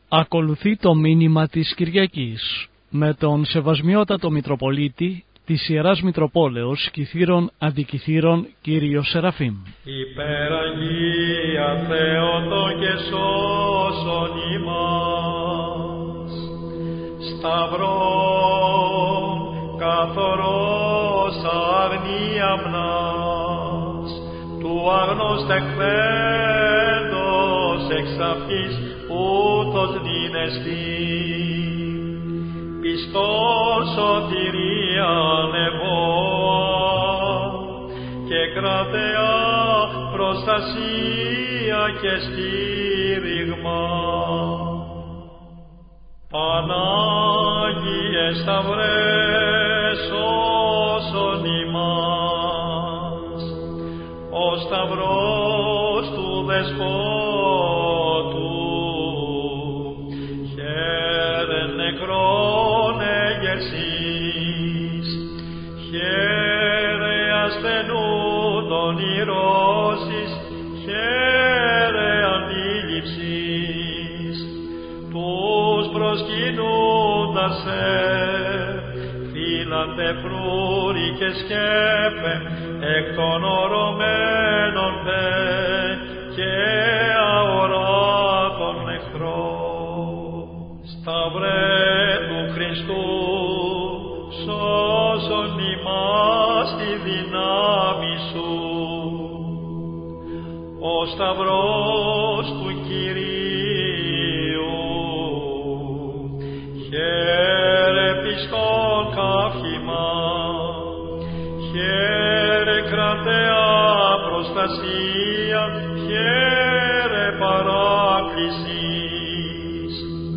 Ακολουθεί το μήνυμα της Κυριακής με τον Σεβασμιότατο Μητροπολίτη της Ιεράς Μητροπόλεως Κυθύρων Αντικυθύρων Κύριο Σεραφείμ. Υπεραγία Θεότο και σώσον ημάς, Σταυρόν καθορός αρνίαμνας, του αγνωστεκθέντος εξ αυτής ούτως νυνεστή, πιστός σωτηρίαν ευώα και κρατεά προστασία και στήριγμα. Πανάγιε Σταυρέ, σώσον ημάς, ο Σταυρός του Δεσπότου, χαίρε νεκρόν εγερσής, χαίρε ασθενού τον ηρώσεις, χαίρε αντίληψης, τους προσκυνούντας φύλατε φρούρι και σκέπε, εκ των ορωμένων και αοράτων εχθρών. Σταυρέ του Χριστού, σώσον ημάς τη δύναμη σου. Ο Σταυρός του Κυρίου, χαίρε πιστόν καύχημα, χαίρε κρατεά προστασία, χαίρε παράκλησης,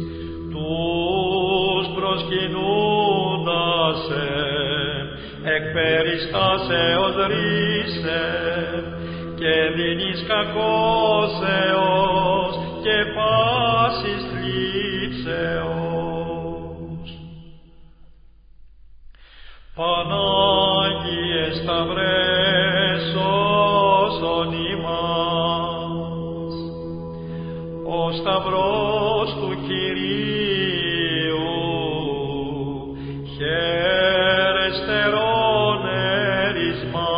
τους προσκυνούντας εκ περιστάσεως ρίσε, και δίνεις κακώσεως και πάσης θλίψεως. Πανάγιε Σταυρέ, σώσον ημάς, ο Σταυρός του Κυρίου, χαίρε στερών έρισμα,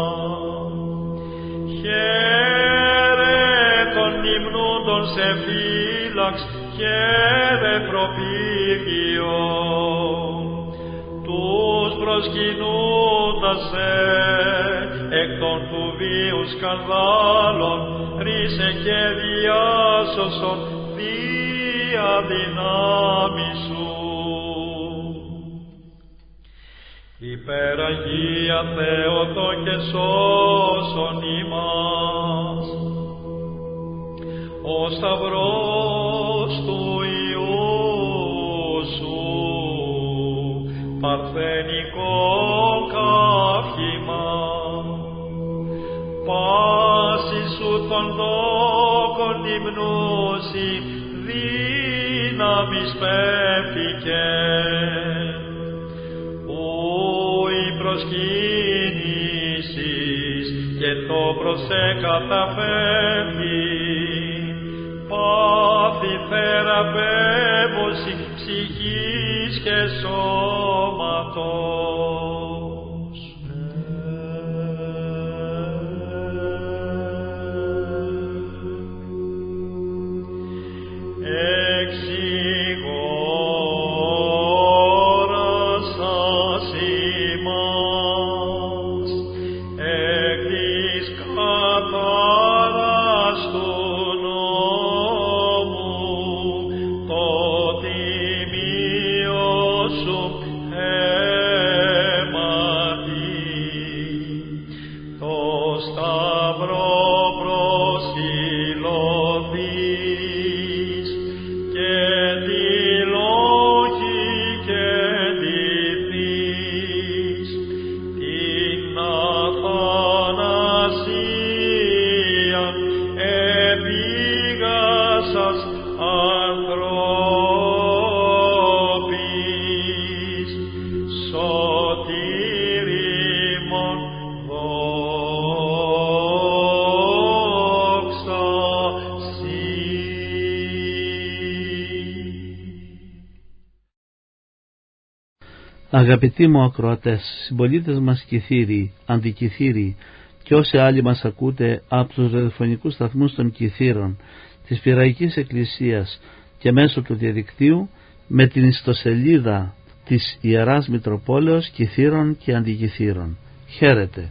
χαίρε των υμνούντων σε φύλαξ, χαίρε προπήγιον, τους προσκυνούντας εκ των του βίου σκανδάλων, ρίσε και διάσωσον δια δυνάμει σου. Υπεραγία Θεότο και σώσον ημάς, ο Σταυρός του Υιού σου, παρθενικό καύχημα, πάση σου των τόκων υμνούσι, δύναμις πέφτηκε, προσκύνησης και το προσεκαταφεύγει, πάθη θεραπεύωση ψυχής και σώματος. Σταυρό προσιλωθείς και Αγαπητοί μου ακροατές, συμπολίτες μας Κιθύριοι, αντικιθύριοι και όσοι άλλοι μας ακούτε από τους ραδιοφωνικούς σταθμούς των Κιθύρων, της Πειραϊκής Εκκλησίας και μέσω του διαδικτύου, με την ιστοσελίδα της Ιεράς Μητροπόλεως Κιθύρων και Αντικιθύρων. Χαίρετε.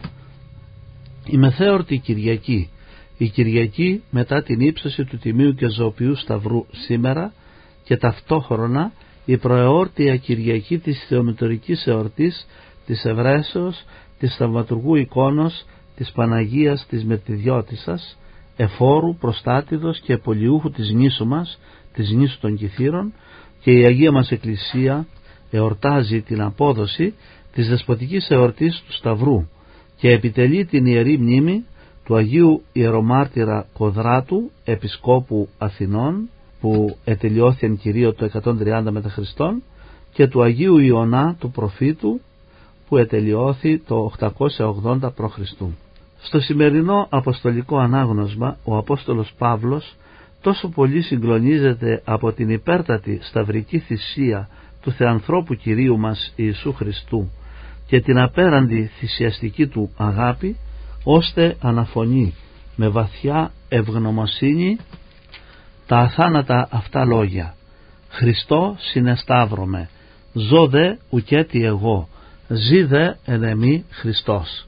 Η μεθέωρτη Κυριακή, η Κυριακή μετά την ύψωση του Τιμίου και Ζωοποιού Σταυρού σήμερα, και ταυτόχρονα η προεόρτια Κυριακή της Θεομητορικής Εορτής, της Ευρέσεως, της Θαυματουργού Εικόνος, της Παναγίας της Μερτιδιώτισσας, εφόρου, προστάτηδος και πολιούχου της νήσου μας, της νήσου των Κιθύρων, και η Αγία μας Εκκλησία εορτάζει την απόδοση της δεσποτικής εορτής του Σταυρού και επιτελεί την ιερή μνήμη του Αγίου Ιερομάρτυρα Κοδράτου, Επισκόπου Αθηνών, που ετελειώθηκαν κυρίω το 130 μετά Χριστόν, και του Αγίου Ιωνά του Προφήτου, που ετελειώθη το 880 π.Χ. Στο σημερινό αποστολικό ανάγνωσμα ο Απόστολος Παύλος τόσο πολύ συγκλονίζεται από την υπέρτατη σταυρική θυσία του Θεανθρώπου Κυρίου μας Ιησού Χριστού και την απέραντη θυσιαστική του αγάπη, ώστε αναφωνεί με βαθιά ευγνωμοσύνη τα αθάνατα αυτά λόγια: «Χριστό συνεσταύρωμε, ζω δε ουκέτι εγώ, ζει δε εν εμή Χριστός».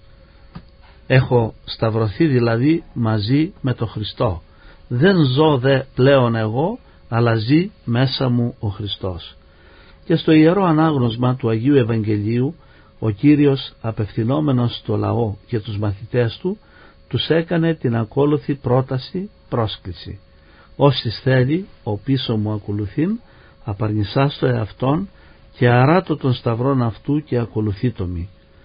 Έχω σταυρωθεί δηλαδή μαζί με τον Χριστό. Δεν ζω δε πλέον εγώ, αλλά ζει μέσα μου ο Χριστός. Και στο Ιερό Ανάγνωσμα του Αγίου Ευαγγελίου, ο Κύριος, απευθυνόμενος στο λαό και τους μαθητές του, τους έκανε την ακόλουθη πρόταση, πρόσκληση: «Όσοι θέλει ο πίσω μου ακολουθήν, απαρνησάς το εαυτόν και αράτω των σταυρών αυτού και ακολουθήτω μη».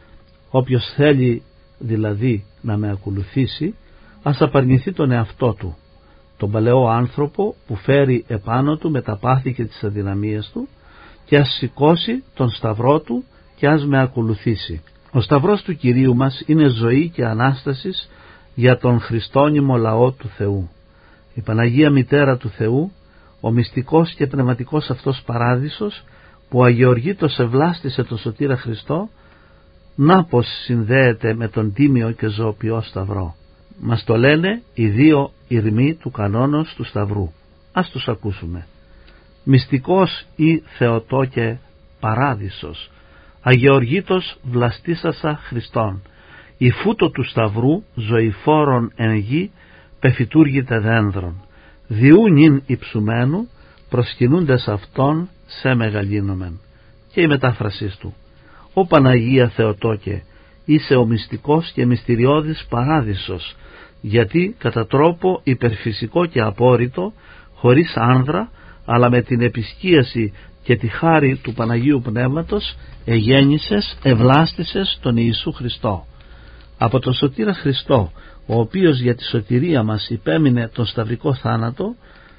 Όποιος θέλει δηλαδή να με ακολουθήσει, ας απαρνηθεί τον εαυτό του, τον παλαιό άνθρωπο που φέρει επάνω του με τα πάθη και τις αδυναμίες του, και ας σηκώσει τον σταυρό του και ας με ακολουθήσει. Ο σταυρός του Κυρίου μας είναι ζωή και Ανάστασης για τον χριστόνυμο λαό του Θεού. Η Παναγία Μητέρα του Θεού, ο μυστικός και πνευματικός αυτός παράδεισος που αγιοργήτως ευλάστησε τον Σωτήρα Χριστό, να πως συνδέεται με τον τίμιο και ζωοποιό Σταυρό. Μας το λένε οι δύο ηρμοί του κανόνος του Σταυρού. Ας τους ακούσουμε. Μυστικός ή Θεοτόκε παράδεισος, αγιοργήτως βλαστήσασα Χριστόν, η φούτο του Σταυρού ζωηφόρον εν γη πεφυτούργητε δένδρον, διού νυν υψουμένου προσκυνούντες αυτόν σε μεγαλύνομεν. Και η μετάφρασή του: «Ω Παναγία Θεοτόκε, είσαι ο μυστικός και μυστηριώδης παράδεισος, γιατί κατά τρόπο υπερφυσικό και απόρριτο, χωρίς άνδρα, αλλά με την επισκίαση και τη χάρη του Παναγίου Πνεύματος, εγέννησες, ευλάστησες τον Ιησού Χριστό. Από τον Σωτήρα Χριστό, ο οποίος για τη σωτηρία μας υπέμεινε τον σταυρικό θάνατο,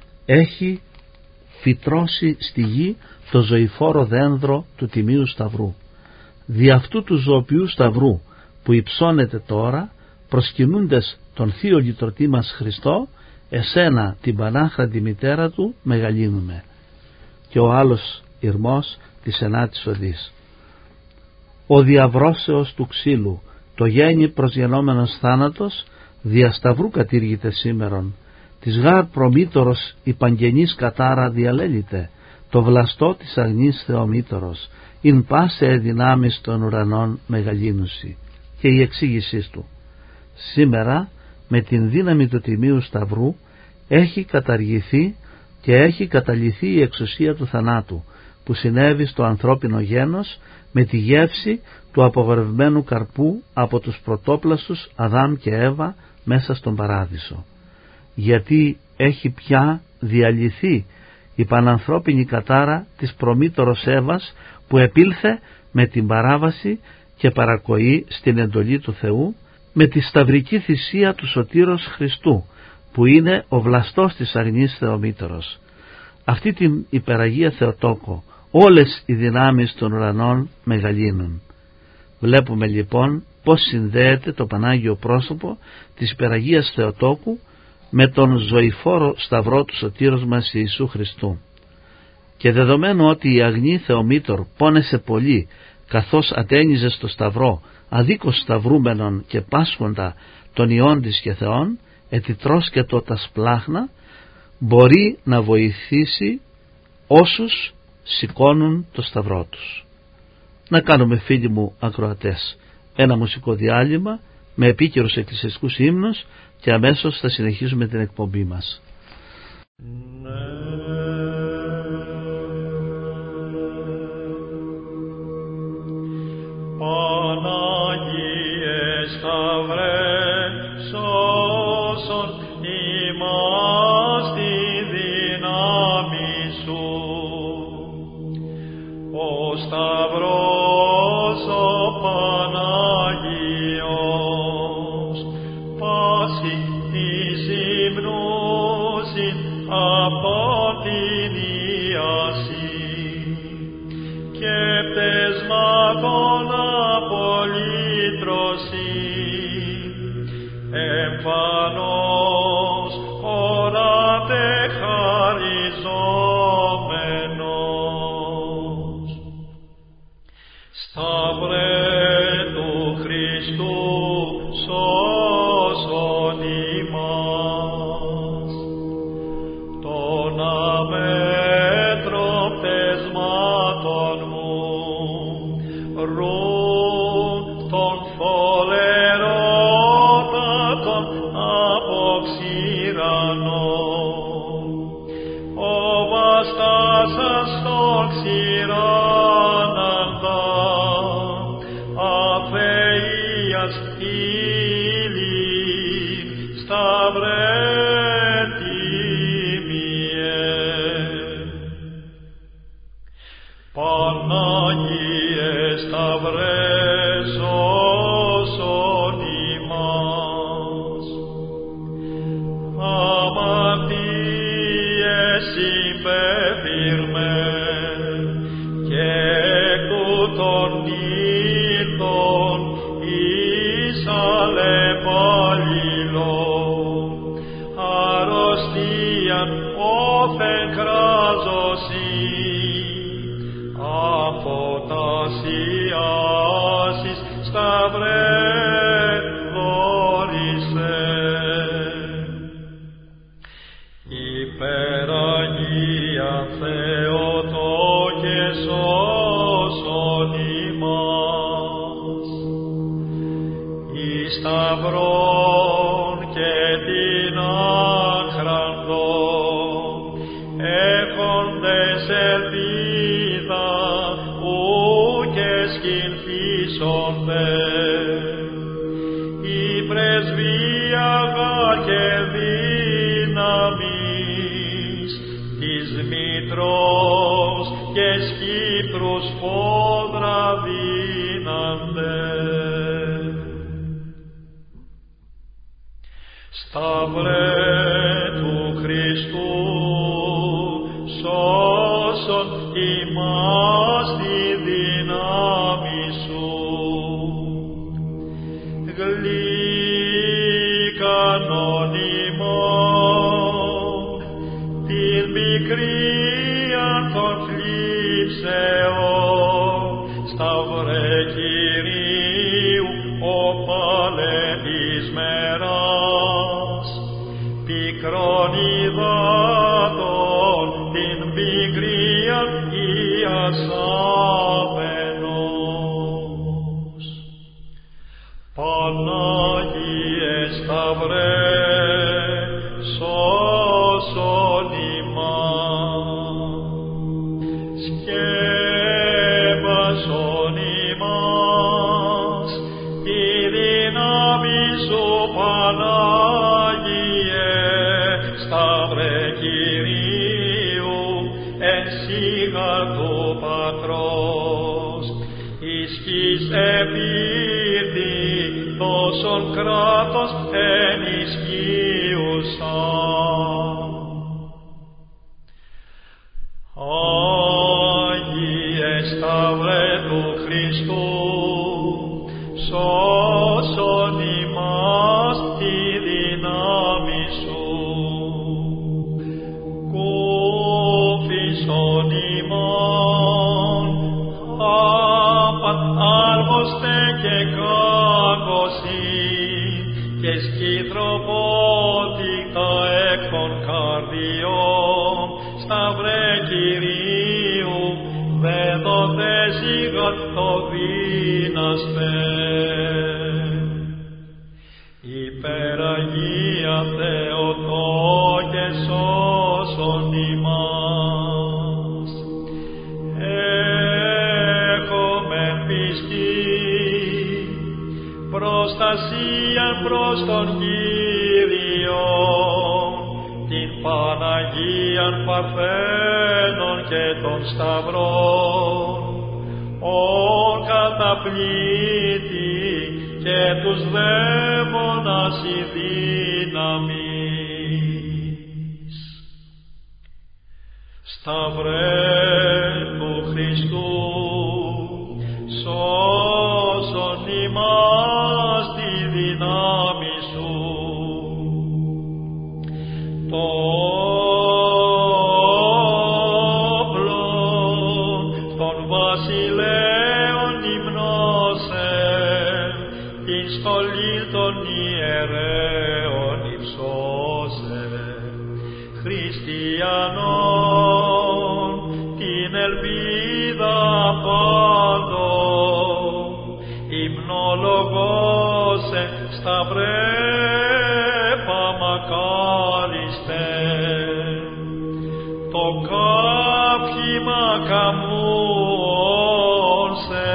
έχει φυτρώσει στη γη το ζωηφόρο δένδρο του Τιμίου Σταυρού. Δι' αυτού του ζωοποιού Σταυρού που υψώνεται τώρα, προσκυνούντες τον Θείο Λυτρωτή μας Χριστό, εσένα την Πανάχραντη Μητέρα του μεγαλύνουμε». Και ο άλλος ηρμός της 9ης οδής: «Ο διαβρώσεως του ξύλου, το γέννη προσγενόμενος θάνατος, δια Σταυρού κατήργηται σήμερον. Της γάρ προμήτωρος η παγγενής κατάρα διαλέληται, το βλαστό της αγνής Θεομήτωρος, ειν πάσε δυνάμεις των ουρανών μεγαλύνουση». Και η εξήγησή του: «Σήμερα με την δύναμη του Τιμίου Σταυρού έχει καταργηθεί και έχει καταλυθεί η εξουσία του θανάτου που συνέβη στο ανθρώπινο γένος με τη γεύση του απογορευμένου καρπού από τους πρωτόπλαστους Αδάμ και Εύα μέσα στον παράδεισο. Γιατί έχει πια διαλυθεί η πανανθρώπινη κατάρα της προμήτωρος Εύας που επήλθε με την παράβαση και παρακοή στην εντολή του Θεού, με τη σταυρική θυσία του Σωτήρος Χριστού που είναι ο βλαστός της αγνής Θεομήτωρος. Αυτή την υπεραγία Θεοτόκο όλες οι δυνάμεις των ουρανών μεγαλύνουν». Βλέπουμε λοιπόν πως συνδέεται το Πανάγιο πρόσωπο της υπεραγίας Θεοτόκου με τον ζωηφόρο Σταυρό του Σωτήρος μας Ιησού Χριστού. Και δεδομένου ότι η αγνή Θεομήτωρ πόνεσε πολύ καθώς ατένιζε στο σταυρό αδίκως σταυρούμενον και πάσχοντα των ιών της και Θεών, ετιτρός και το τασπλάχνα, μπορεί να βοηθήσει όσους σηκώνουν το σταυρό τους. Να κάνουμε, φίλοι μου ακροατές, ένα μουσικό διάλειμμα με επίκαιρους εκκλησιαστικούς ύμνους και αμέσως θα συνεχίσουμε την εκπομπή μας. Παναγίε Σταυρέ, σώσον ημάς τη δύναμη σου. Ο Σταυρός ο Παναγιος, πάση της υμνούσιν από την ιάση και πτεσμάτων απολύτρωση, εμφανώς ορατε χαριζόμενος. Σταυρέ του Χριστού, σώσον ημάς, των αμέτρων πτεσμάτων μου, ρούν των φολερότατων αποξηρανών, ο βαστάσας το ξηράναντα, αφείας ύλη, Σταυρέ τίμιε. Παναγίε Σταυρέ, σώσον ημάς. Αμαρτίες συμπεφύρμε και τούτων ήλθον εις αλλεπαλληλών, αρρωστίαν όθεν κράζωση, αφωτασιάσεις, Σταυρέ δόρισε. Υπεραγία Θεοτόκε, σώσον ημάς. Εις σταυρών και την άχραντον έχοντες ελπίδα ουκ σκηνθήσονται, η πρεσβεία και δύναμης της Μητρός και σκύπρους πόδρα δύνανται. Σταυρέ του Χριστού, σώσον ημάς τη δύναμη σου. Γλύκανον ημών την πικρία των θλίψεων, Σταυρέ Κυρίου ο παλαιής μεράς, πικρών υδάτων την πικρία ιασάμενος. Πανάγιε Σταυρέ, σώσον ημάς. Σκέπασον ημάς τη δύναμη σου, Πανάγιε Σταυρέ Κυρίου, εν σίγαρ του Πατρός, ισχύς επίρτη τόσον κράτος ενισχύουσα. Άγιε Σταυρέ του Χριστού, σώσον ημάς τη δύναμη σου. Κούφισον ημών, άπαν Κυρίου, δε το θέσιγα το δύναστε. Υπεραγία Θεοτό και σώσον ημάς. Έχομεν πιστή, προστασία προς τον Κύριο, την Παναγίαν Παρθένων και των Σταυρών, ο καταπλήτη και τους δαίμονας η δύναμις. Σταυρέ του Χριστού, σώσον ημάς τη δύναμη σου. Το όπλο των βασιλέων υμνώσε, την στολή των ιερέων υψώσε. Χριστιανών την ελπίδα πάντων, υμνολογώσε σταυρέπα μακάριστε. Το κάψιμα καμούωσε,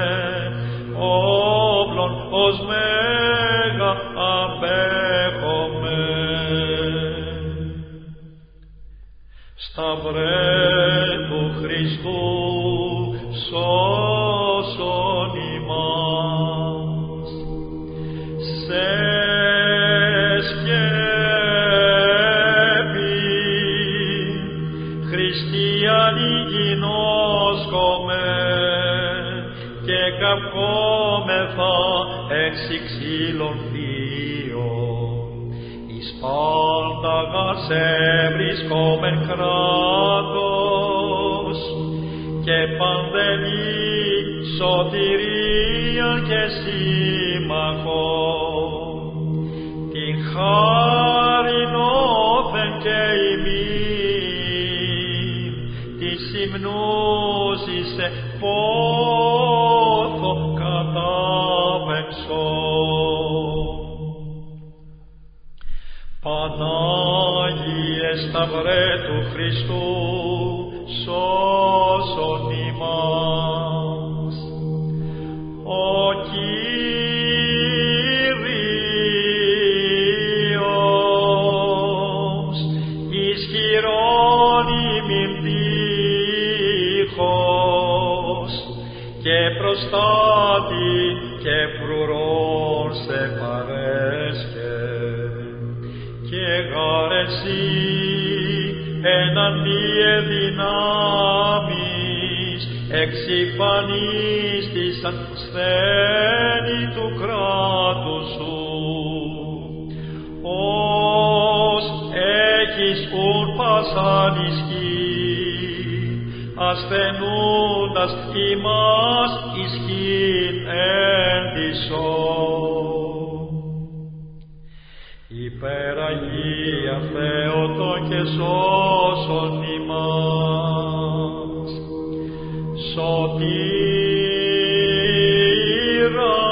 όπλων ως μέγα απέχομαι. Σταυρέ του Χριστού, σώσον ημάς. Σε σκέπη χριστιανοί γινώσκομαι και καυχόμεθα εξυξύλων θείων. Εις πάνταγας εβρισκόμεν κράτος και παντελή σωτηρία και σύμμαχον. Την χάριν όθεν και ημίν, της υμνούσισε πόθο κατάπεμψον. Πανάγιε Σταυρέ του Χριστού, σώσον ημάς. Ο Κύριος ισχυρόν ημιν δίχως και προστάτη και φρουρών σε παρέσχε. Και γάρεσι εναντίε δυνάμεις εξυφανίστησαν σθένη του κράτους σου. Ως έχεις ουν πάσαν ισχύ, ασθενούντας ημάς ισχύν έντισον. Υπεραγία Θεότο και σώσον ημάς. Σωτήρα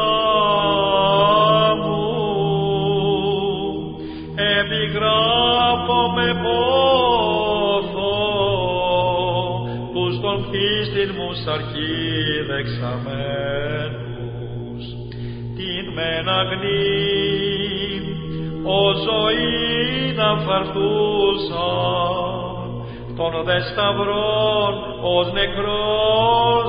μου, επιγράφω με πόθο τους των πίστην μου σαρκή δεξαμένους, την μεν αγνή ο ζωή να φαρτούσαν, των δε σταυρών ως νεκρός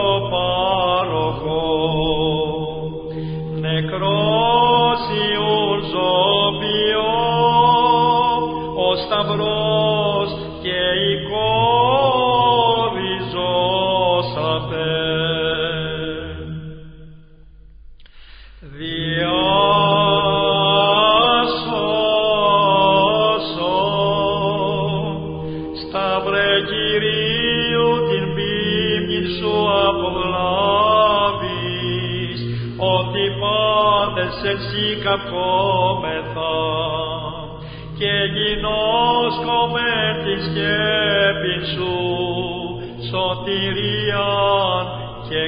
ζωοπάροχον. Νεκρός Ιουν ζωοποιώ, ο σταυρός και η κόρη ζώσατε. Εσύ καυχόμεθα και γινώσκομαι τη σκέπη σου. σωτηρίαν και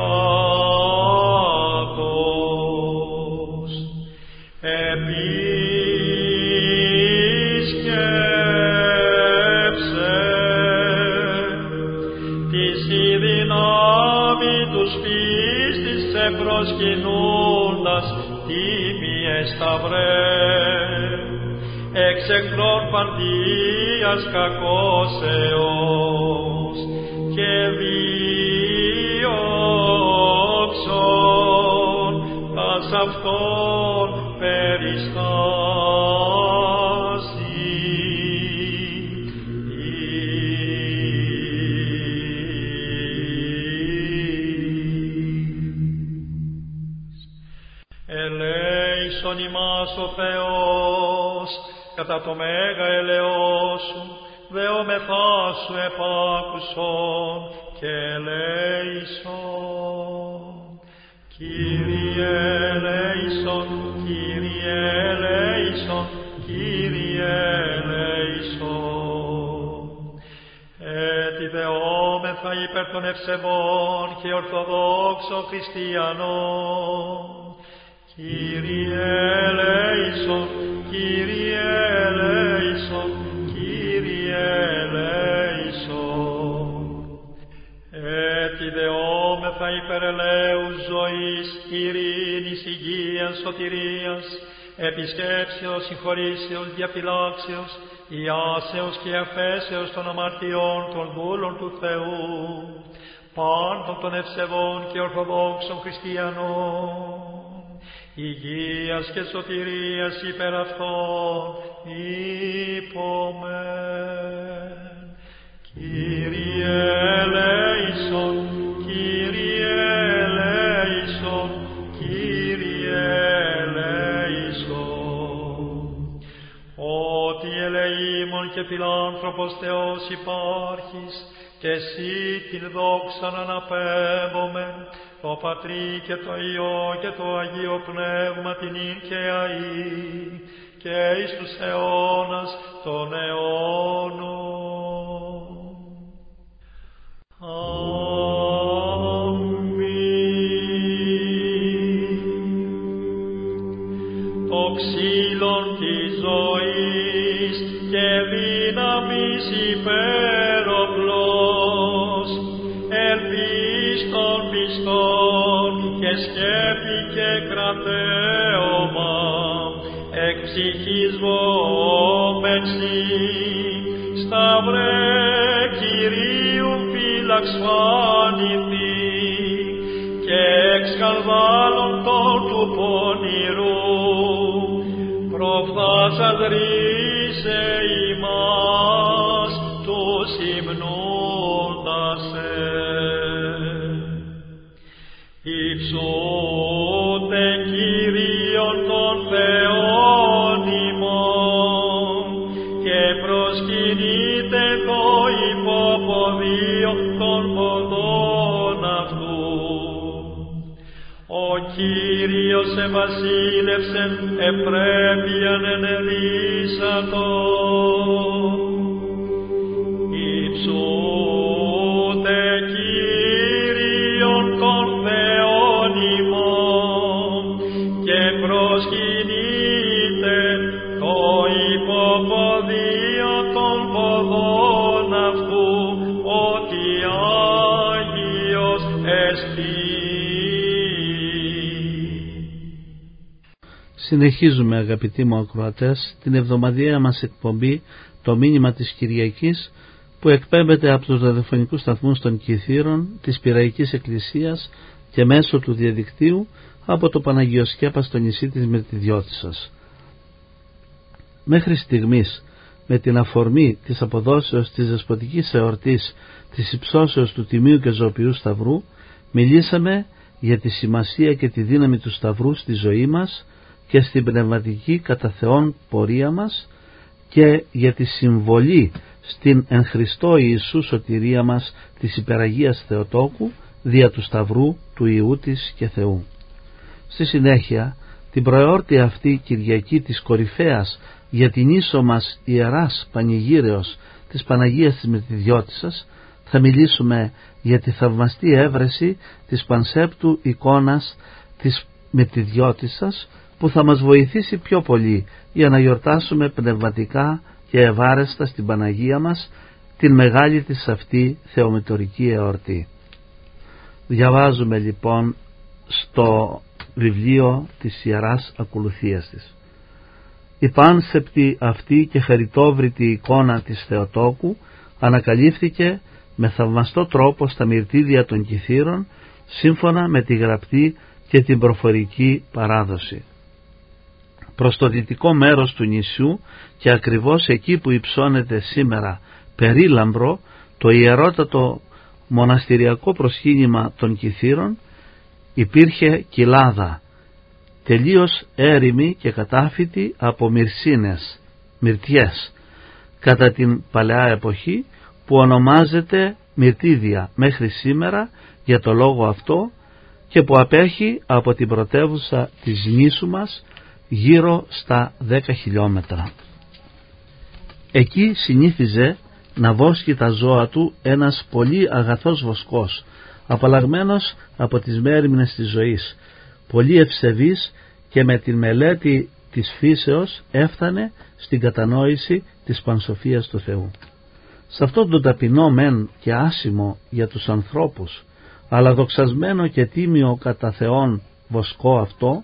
κράτος. Επίσκεψε της η δυνάμει τους πίστης σε προσκυνούντας τίμιε σταυρέ, εξ εχθρών παντίας κακώσεως και δίωξον τας αυτών περιστάσει. Ελέησον ημάς ο Θεός κατά το μέγα ελεός σου, δεόμεθά σου επάκουσον και ελέησον. Κύριε ελέησον, Κύριε ελέησον, Κύριε ελέησον. Έτσι δεόμεθα υπέρ των ευσεβών και ορθοδόξων χριστιανών. Κύριε ελέησον, Κύριε ελέησον, Κύριε ελέησον. Έτσι δεόμεθα υπέρ ελέους ζωής, ειρήνης, υγείας, σωτηρίας, επισκέψεως, συγχωρήσεως, διαφυλάξεως, ιάσεως και αφέσεως των αμαρτιών των δούλων του Θεού, πάντων των ευσεβών και ορθοδόξων χριστιανών, υγείας και σωτηρίας υπέρ αυτών είπομεν. Κύριε ελέησον, Κύριε ελέησον, Κύριε ελέησον. Ότι ελεήμων και φιλάνθρωπος Θεός υπάρχεις, και εσύ την δόξαν αναπέμπομεν, το Πατρί και το Υιό και το Αγίο Πνεύμα την ίν και αΐ και εις τους αιώνας των αιώνων. Αμήν. Το ξύλον της ζωής και δύναμης υπέροπλος, ελπίστων πιστών και σκέπη και κρατέωμα, εκ ψυχής βόμεξη, σταυρέ Κυρίου φύλαξ φάνηθη, και εξ καλβάλωτων του πονηρού, προφθάσας ρίσε ημάς τους υμνούντασε. Υψούτε Κύριον των Θεών ημών, και προσκυνείτε το υποποδίο των ποδών αυτού. Ο Κύριος εβασίλευσεν, επρέπειαν ενεδύσατο. Υψούτε Κύριον των Θεών ημών, και προσκυνείτε το υποποδίο των ποδών αυτού, ότι Άγιος εστί. Συνεχίζουμε, αγαπητοί μου ακροατές, την εβδομαδιαία μας εκπομπή, το μήνυμα της Κυριακής, που εκπέμπεται από τους ραδιοφωνικούς σταθμούς των Κιθήρων της Πειραϊκής Εκκλησίας και μέσω του διαδικτύου από το Παναγιοσκέπα στο νησί της Μυρτιδιώτισσας. Μέχρι στιγμής, με την αφορμή της αποδόσεως της δεσποτικής εορτής της υψώσεως του Τιμίου και Ζωοποιού Σταυρού, μιλήσαμε για τη σημασία και τη δύναμη του Σταυρού στη ζωή μας και στην πνευματική κατά Θεόν πορεία μας, και για τη συμβολή στην εν Χριστώ Ιησού σωτηρία μας της υπεραγίας Θεοτόκου δια του Σταυρού του Ιού της και Θεού. Στη συνέχεια, την προεόρτη αυτή Κυριακή της κορυφαίας για την ίσο μας ιεράς πανηγύρεως της Παναγίας της Μυρτιδιώτισσας, θα μιλήσουμε για τη θαυμαστή έβρεση της πανσέπτου εικόνας της Μυτιδιώτισσας, που θα μας βοηθήσει πιο πολύ για να γιορτάσουμε πνευματικά και ευάρεστα στην Παναγία μας την μεγάλη της αυτή θεομητορική εορτή. Διαβάζουμε λοιπόν στο βιβλίο της Ιεράς Ακολουθίας της. Η πάνσεπτη αυτή και χαριτόβρητη εικόνα της Θεοτόκου ανακαλύφθηκε με θαυμαστό τρόπο στα μυρτίδια των Κιθήρων, σύμφωνα με τη γραπτή και την προφορική παράδοση. Προς το δυτικό μέρος του νησιού και ακριβώς εκεί που υψώνεται σήμερα Περίλαμπρο, το ιερότατο μοναστηριακό προσκύνημα των Κιθήρων, υπήρχε κοιλάδα, τελείως έρημη και κατάφυτη από μυρτιές, κατά την παλαιά εποχή, που ονομάζεται Μυρτίδια μέχρι σήμερα για το λόγο αυτό, και που απέχει από την πρωτεύουσα της νήσου μας γύρω στα 10 χιλιόμετρα. Εκεί συνήθιζε να βόσκει τα ζώα του ένας πολύ αγαθός βοσκός, απαλλαγμένος από τις μέριμνες της ζωής, πολύ ευσεβής, και με την μελέτη της φύσεως έφτανε στην κατανόηση της πανσοφίας του Θεού. Σε αυτόν τον ταπεινό μεν και άσημο για τους ανθρώπους, αλλά δοξασμένο και τίμιο κατά Θεόν βοσκό αυτό,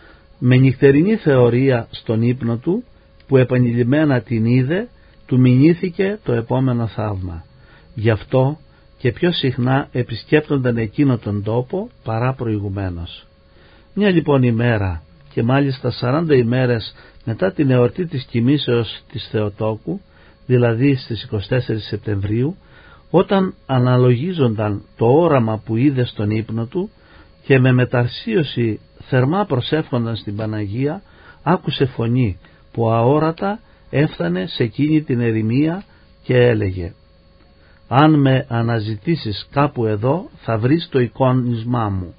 με νυχτερινή θεωρία στον ύπνο του, που επανειλημμένα την είδε, του μηνύθηκε το επόμενο θαύμα. Γι' αυτό και πιο συχνά επισκέπτονταν εκείνο τον τόπο παρά προηγουμένως. Μια λοιπόν ημέρα, και μάλιστα 40 ημέρες μετά την εορτή της κοιμήσεως της Θεοτόκου, δηλαδή στις 24 Σεπτεμβρίου, όταν αναλογίζονταν το όραμα που είδε στον ύπνο του και με μεταρσίωση θερμά προσεύχονταν στην Παναγία, άκουσε φωνή που αόρατα έφτανε σε εκείνη την ερημία και έλεγε: «Αν με αναζητήσεις κάπου εδώ, θα βρεις το εικόνισμά μου,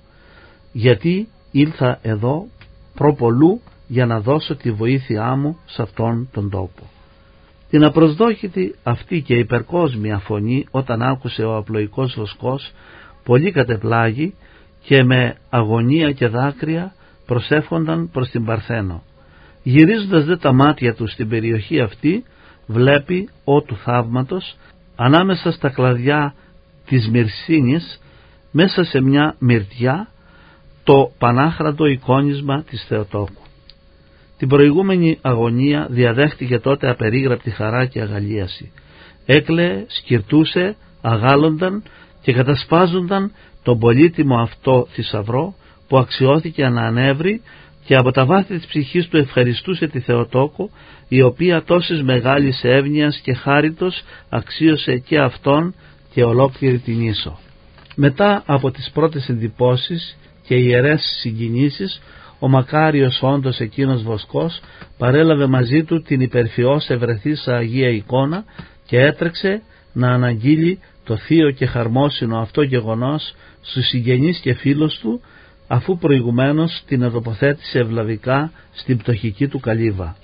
γιατί ήλθα εδώ προπολού για να δώσω τη βοήθειά μου σε αυτόν τον τόπο». Την απροσδόκητη αυτή και υπερκόσμια φωνή, όταν άκουσε ο απλοϊκός βοσκός, πολύ κατεπλάγει και με αγωνία και δάκρυα προσεύχονταν προς την Παρθένο. Γυρίζοντας δε τα μάτια του στην περιοχή αυτή, βλέπει ο του θαύματος, ανάμεσα στα κλαδιά της Μυρσίνης, μέσα σε μια μυρτιά, το πανάχραντο εικόνισμα της Θεοτόκου. Την προηγούμενη αγωνία διαδέχτηκε τότε απερίγραπτη χαρά και αγαλίαση. Έκλαιε, σκυρτούσε, αγάλλονταν και κατασπάζονταν τον πολύτιμο αυτό θησαυρό που αξιώθηκε να ανέβρει, και από τα βάθη της ψυχής του ευχαριστούσε τη Θεοτόκο, η οποία τόσης μεγάλης εύνοιας και χάριτος αξίωσε και αυτόν και ολόκληρη την ίσο. Μετά από τις πρώτες εντυπώσεις και ιερές συγκινήσεις, ο μακάριος όντως εκείνος βοσκός παρέλαβε μαζί του την υπερφιώς ευρεθήσα Αγία εικόνα και έτρεξε να αναγγείλει το θείο και χαρμόσυνο αυτό γεγονός στους συγγενείς και φίλους του, αφού προηγουμένως την εδοποθέτησε ευλαβικά στην πτωχική του καλύβα.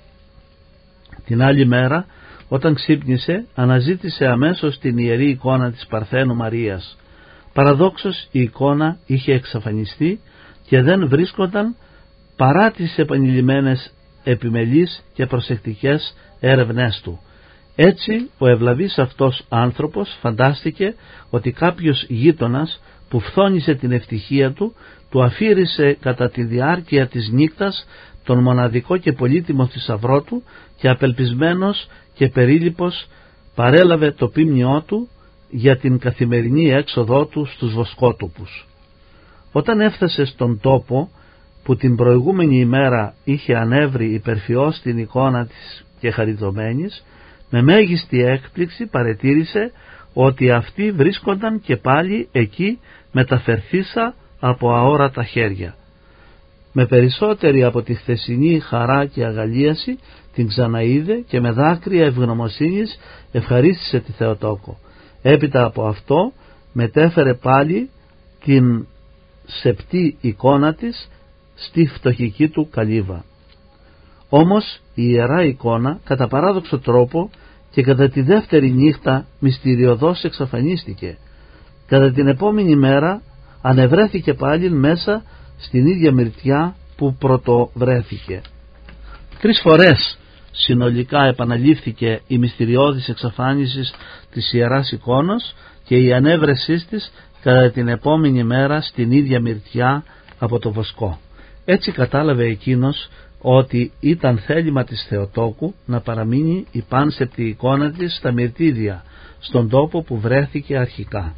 Την άλλη μέρα, όταν ξύπνησε, αναζήτησε αμέσως την ιερή εικόνα της Παρθένου Μαρίας. Παραδόξως η εικόνα είχε εξαφανιστεί και δεν βρίσκονταν παρά τις επανειλημμένες επιμελείς και προσεκτικές έρευνές του. Έτσι ο ευλαβής αυτός άνθρωπος φαντάστηκε ότι κάποιος γείτονας που φθόνησε την ευτυχία του, του αφήρισε κατά τη διάρκεια της νύχτας τον μοναδικό και πολύτιμο θησαυρό του, και απελπισμένος και περίλυπος παρέλαβε το πίμνιό του για την καθημερινή έξοδό του στους βοσκότοπους. Όταν έφτασε στον τόπο που την προηγούμενη ημέρα είχε ανέβρει υπερφιώς την εικόνα της και χαριτωμένης, με μέγιστη έκπληξη παρετήρησε ότι αυτοί βρίσκονταν και πάλι εκεί μεταφερθήσα από αόρατα χέρια. Με περισσότερη από τη χθεσινή χαρά και αγαλίαση την ξαναείδε και με δάκρυα ευγνωμοσύνης ευχαρίστησε τη Θεοτόκο. Έπειτα από αυτό μετέφερε πάλι την σεπτή εικόνα της στη φτωχική του καλύβα. Όμως η ιερά εικόνα κατά παράδοξο τρόπο και κατά τη δεύτερη νύχτα μυστηριωδώς εξαφανίστηκε. Κατά την επόμενη μέρα ανεβρέθηκε πάλι μέσα στην ίδια μυρτιά που πρωτοβρέθηκε. 3 φορές συνολικά επαναλήφθηκε η μυστηριώδης εξαφάνιση της Ιεράς Εικόνος και η ανέβρεσή της κατά την επόμενη μέρα στην ίδια μυρτιά από το βοσκό. Έτσι κατάλαβε εκείνος ότι ήταν θέλημα της Θεοτόκου να παραμείνει η πάνσεπτη εικόνα της στα μυρτίδια, στον τόπο που βρέθηκε αρχικά.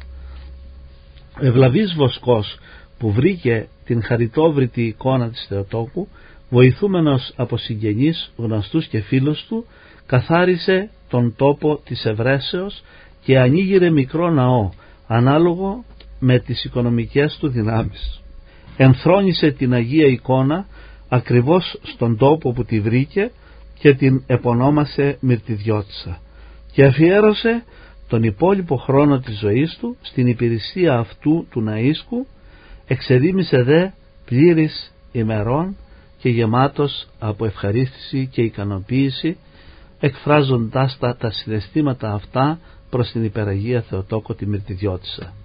Ο ευλαβής βοσκός που βρήκε την χαριτόβρητη εικόνα της Θεοτόκου, βοηθούμενος από συγγενείς, γνωστούς και φίλους του, καθάρισε τον τόπο της ευρέσεως και ανοίγειρε μικρό ναό ανάλογο με τις οικονομικές του δυνάμεις. Ενθρόνησε την Αγία Εικόνα ακριβώς στον τόπο που τη βρήκε και την επωνόμασε Μυρτιδιώτισσα και αφιέρωσε τον υπόλοιπο χρόνο της ζωής του στην υπηρεσία αυτού του ναΐσκου, εξερήμισε δε πλήρης ημερών και γεμάτος από ευχαρίστηση και ικανοποίηση, εκφράζοντάς τα συναισθήματα αυτά προς την υπεραγία Θεοτόκο τη Μυρτιδιώτισσα.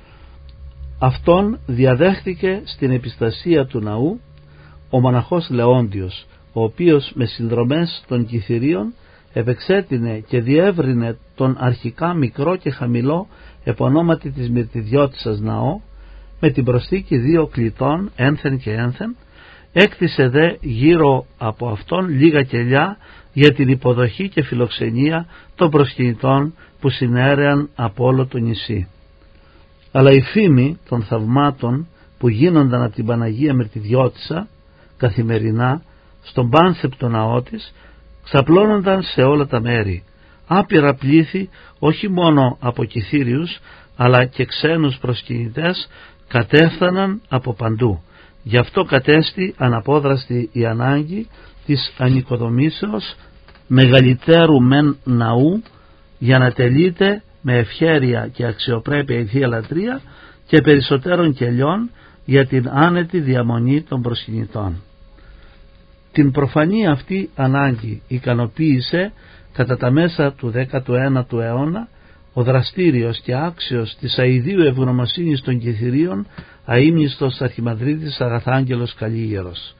Αυτόν διαδέχτηκε στην επιστασία του ναού ο μοναχός Λεόντιος, ο οποίος με συνδρομές των Κιθυρίων επεξέτεινε και διεύρυνε τον αρχικά μικρό και χαμηλό επωνόματι της Μυρτιδιώτισσας ναό με την προσθήκη 2 κλητών ένθεν και ένθεν, έκτισε δε γύρω από αυτόν λίγα κελιά για την υποδοχή και φιλοξενία των προσκυνητών που συνέρεαν από όλο το νησί. Αλλά η φήμη των θαυμάτων που γίνονταν από την Παναγία Μυρτιδιώτισσα καθημερινά στον πάνσεπτο ναό της ξαπλώνονταν σε όλα τα μέρη. Άπειρα πλήθη όχι μόνο από Κιθύριους αλλά και ξένους προσκυνητές κατέφθαναν από παντού. Γι' αυτό κατέστη αναπόδραστη η ανάγκη της ανοικοδομήσεως μεγαλύτερου μεν ναού για να τελείται με ευχέρεια και αξιοπρέπεια η Θεία Λατρεία και περισσότερων κελιών για την άνετη διαμονή των προσκυνητών. Την προφανή αυτή ανάγκη ικανοποίησε κατά τα μέσα του 19ου αιώνα ο δραστήριος και άξιος της αηδίου ευγνωμοσύνης των Κιθυρίων αείμνηστος Αρχιμανδρίτης Αγαθάγγελος Καλλίγερος,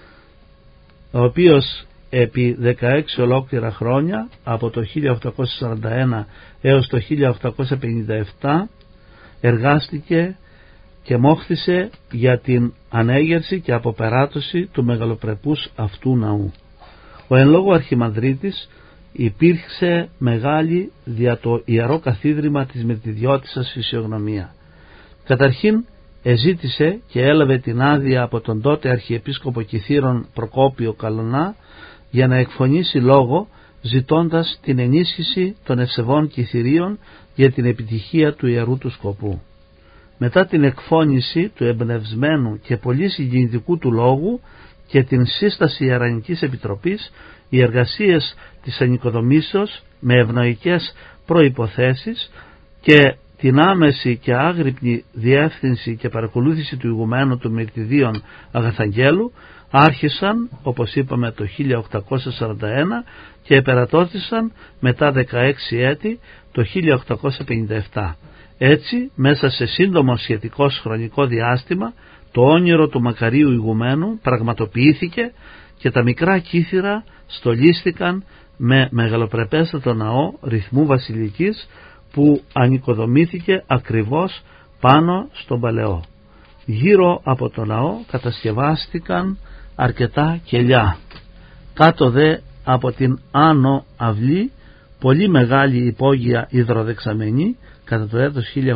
ο οποίος επί 16 ολόκληρα χρόνια από το 1841 έως το 1857 εργάστηκε και μόχθησε για την ανέγερση και αποπεράτωση του μεγαλοπρεπούς αυτού ναού. Ο εν λόγω Αρχιμανδρίτης υπήρξε μεγάλη δια το ιερό καθίδρυμα της Μυρτιδιώτισσας φυσιογνωμία. Καταρχήν εζήτησε και έλαβε την άδεια από τον τότε Αρχιεπίσκοπο Κιθύρων Προκόπιο Καλονά για να εκφωνήσει λόγο, ζητώντας την ενίσχυση των ευσεβών Κιθυρίων για την επιτυχία του ιερού του σκοπού. Μετά την εκφώνηση του εμπνευσμένου και πολύ συγκινητικού του λόγου και την σύσταση Ιερανικής Επιτροπής, οι εργασίες της ανοικοδομήσεως με ευνοϊκές προϋποθέσεις και την άμεση και άγρυπνη διεύθυνση και παρακολούθηση του ηγουμένου του Μυρτιδίων Αγαθαγγέλου άρχισαν, όπως είπαμε, το 1841 και επερατώθησαν μετά 16 έτη το 1857. Έτσι, μέσα σε σύντομο σχετικώς χρονικό διάστημα, το όνειρο του μακαρίου ηγουμένου πραγματοποιήθηκε και τα μικρά κύθυρα στολίστηκαν με μεγαλοπρεπέστατο ναό ρυθμού βασιλικής που ανοικοδομήθηκε ακριβώς πάνω στον Παλαιό. Γύρω από το ναό κατασκευάστηκαν αρκετά κελιά. Κάτω δε από την άνω αυλή πολύ μεγάλη υπόγεια υδροδεξαμενή κατά το έτος 1866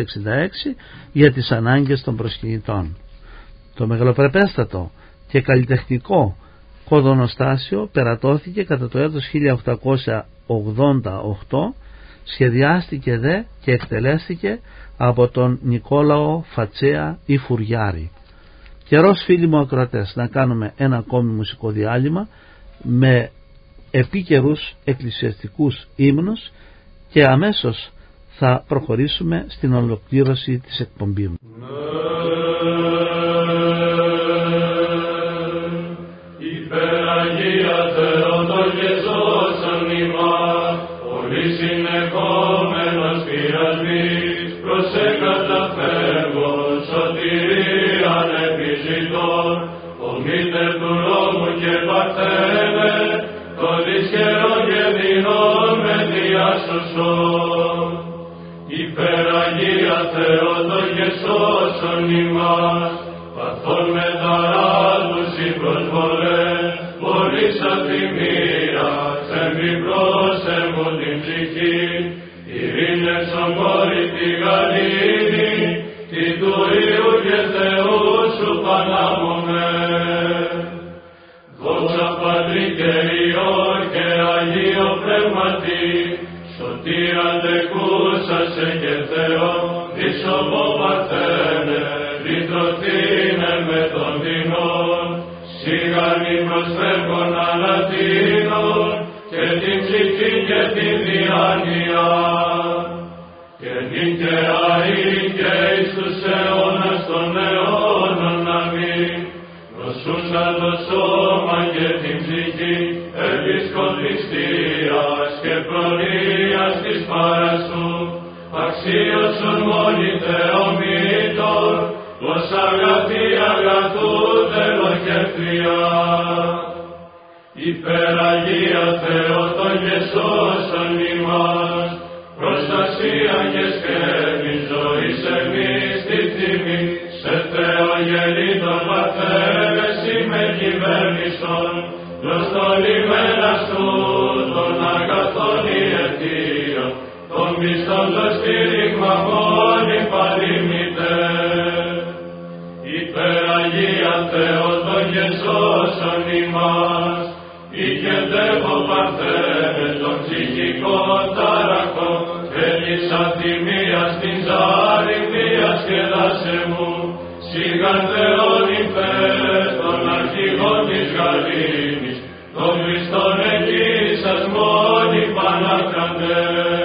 για τις ανάγκες των προσκυνητών. Το μεγαλοπρεπέστατο και καλλιτεχνικό κοδονοστάσιο περατώθηκε κατά το έτος 1888, σχεδιάστηκε δε και εκτελέστηκε από τον Νικόλαο Φατσέα ή Φουριάρη. Καιρός, φίλοι μου ακροατές, να κάνουμε ένα ακόμη μουσικό διάλειμμα με επίκαιρους εκκλησιαστικούς ύμνους και αμέσως θα προχωρήσουμε στην ολοκλήρωση της εκπομπής μου. Υπεραγία Θεοτόκε σώσον ημάς, πειρασμής προσεκαταφεύγω, σωτηρίαν επιζητών, ο μήτερ του νόμου και Παρθένε, των δυσχερών και δεινών με διάσωσον. Υπεραγία Θεότο και σώσον ημάς, παθών με ταράτους οι προσβολές, μόλις αθυμία, ξεμπιπλώσε μου την ψυχή, ειρήνευσον κόρη τη γαλήνη, τη του Υιού και Θεού σου Πανάμωμε. Δόξα Πατρί και Υιό και Αγίο Πνεύματι, σωτήραν τεκούσασε και Θεό, δίσομο Παρθένε, λυτρωθήνε με τον δεινόν, σιγανή προσφεύγων ανατείνων, και την ψυχή και την διάνοια, και νικαιαή και εις τους αιώνας των αιώνων αμήν, προσούσαν το σώμα και την ψυχή, επισκοπιστίας και προνοίας της παρασού, αξίωσον μόνοι Θεομήτων, ως αγαθή αγαθού τελοχευτριά. Υπεραγία Θεότο και σώσον ημάς, προστασία και σκέπη ζωής εμείς τη τιμή, σε Θεό γεννήτων Παρθένε με κυβέρνησον, προστολημένας του των αγαθών η αιτία, των πιστών το στήριγμα μόνη παλίμητε. Υπεραγία Θεότο και σώσον ημάς, οικετεύω Παρθένε των ψυχικών ταραχών, και της αθυμίας την ζάρη διασκεδάσε μου, σιγαν Θεόν υπέρ των αρχηγών της γαλήνης, των Χριστών εκεί σας μόνοι Πανάκαντε.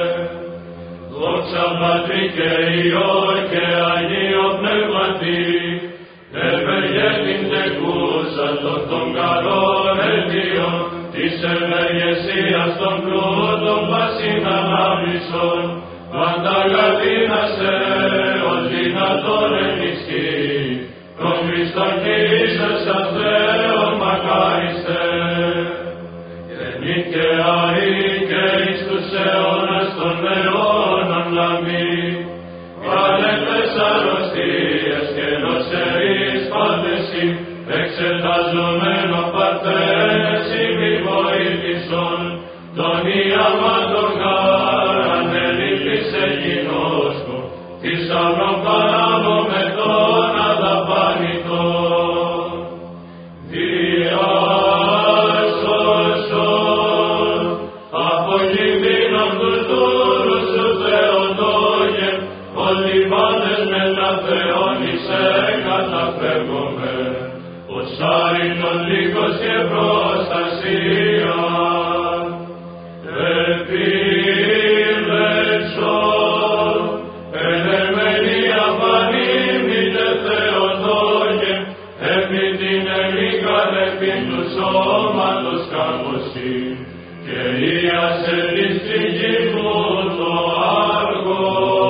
Δόξα Πατρί και Υιό και Αγίο Πνεύματι, ευεργέτην τεκούσαν των καλών αιτίων, της ευεργεσίας των πλούτων πασίν ανάμνησον, πάντα γαδίνασε ως δυνατόν ενισχύ, τον Χριστόν Κύρισας σαν Θεόν μακάριστε. Και νικαιαή και εις τους αιώνας των αιώνων αμήν, βάλετε αρρωστίες και νοσερείς πάντεσι, εξεταζομένο Παρθένε μη βοήθησον, τον ιαμάτων γάραν ελήφθησε γινώσκο, θησαυρον Πανάμωμε τον αδαπάνητον. Διάσωσον από κινδύνων τους δούλους σου Θεοτόγε, όλοι πάντες με τα Θεόνισε καταφεύγομαι, ως άρρητον λύκος και προστασία. Επίλεξον, ενεμένη απανήμητε Θεοτόγε, επί την ελίκαν επί του σώματος κάμωση, και ίασε της ψυχής μου το άργο.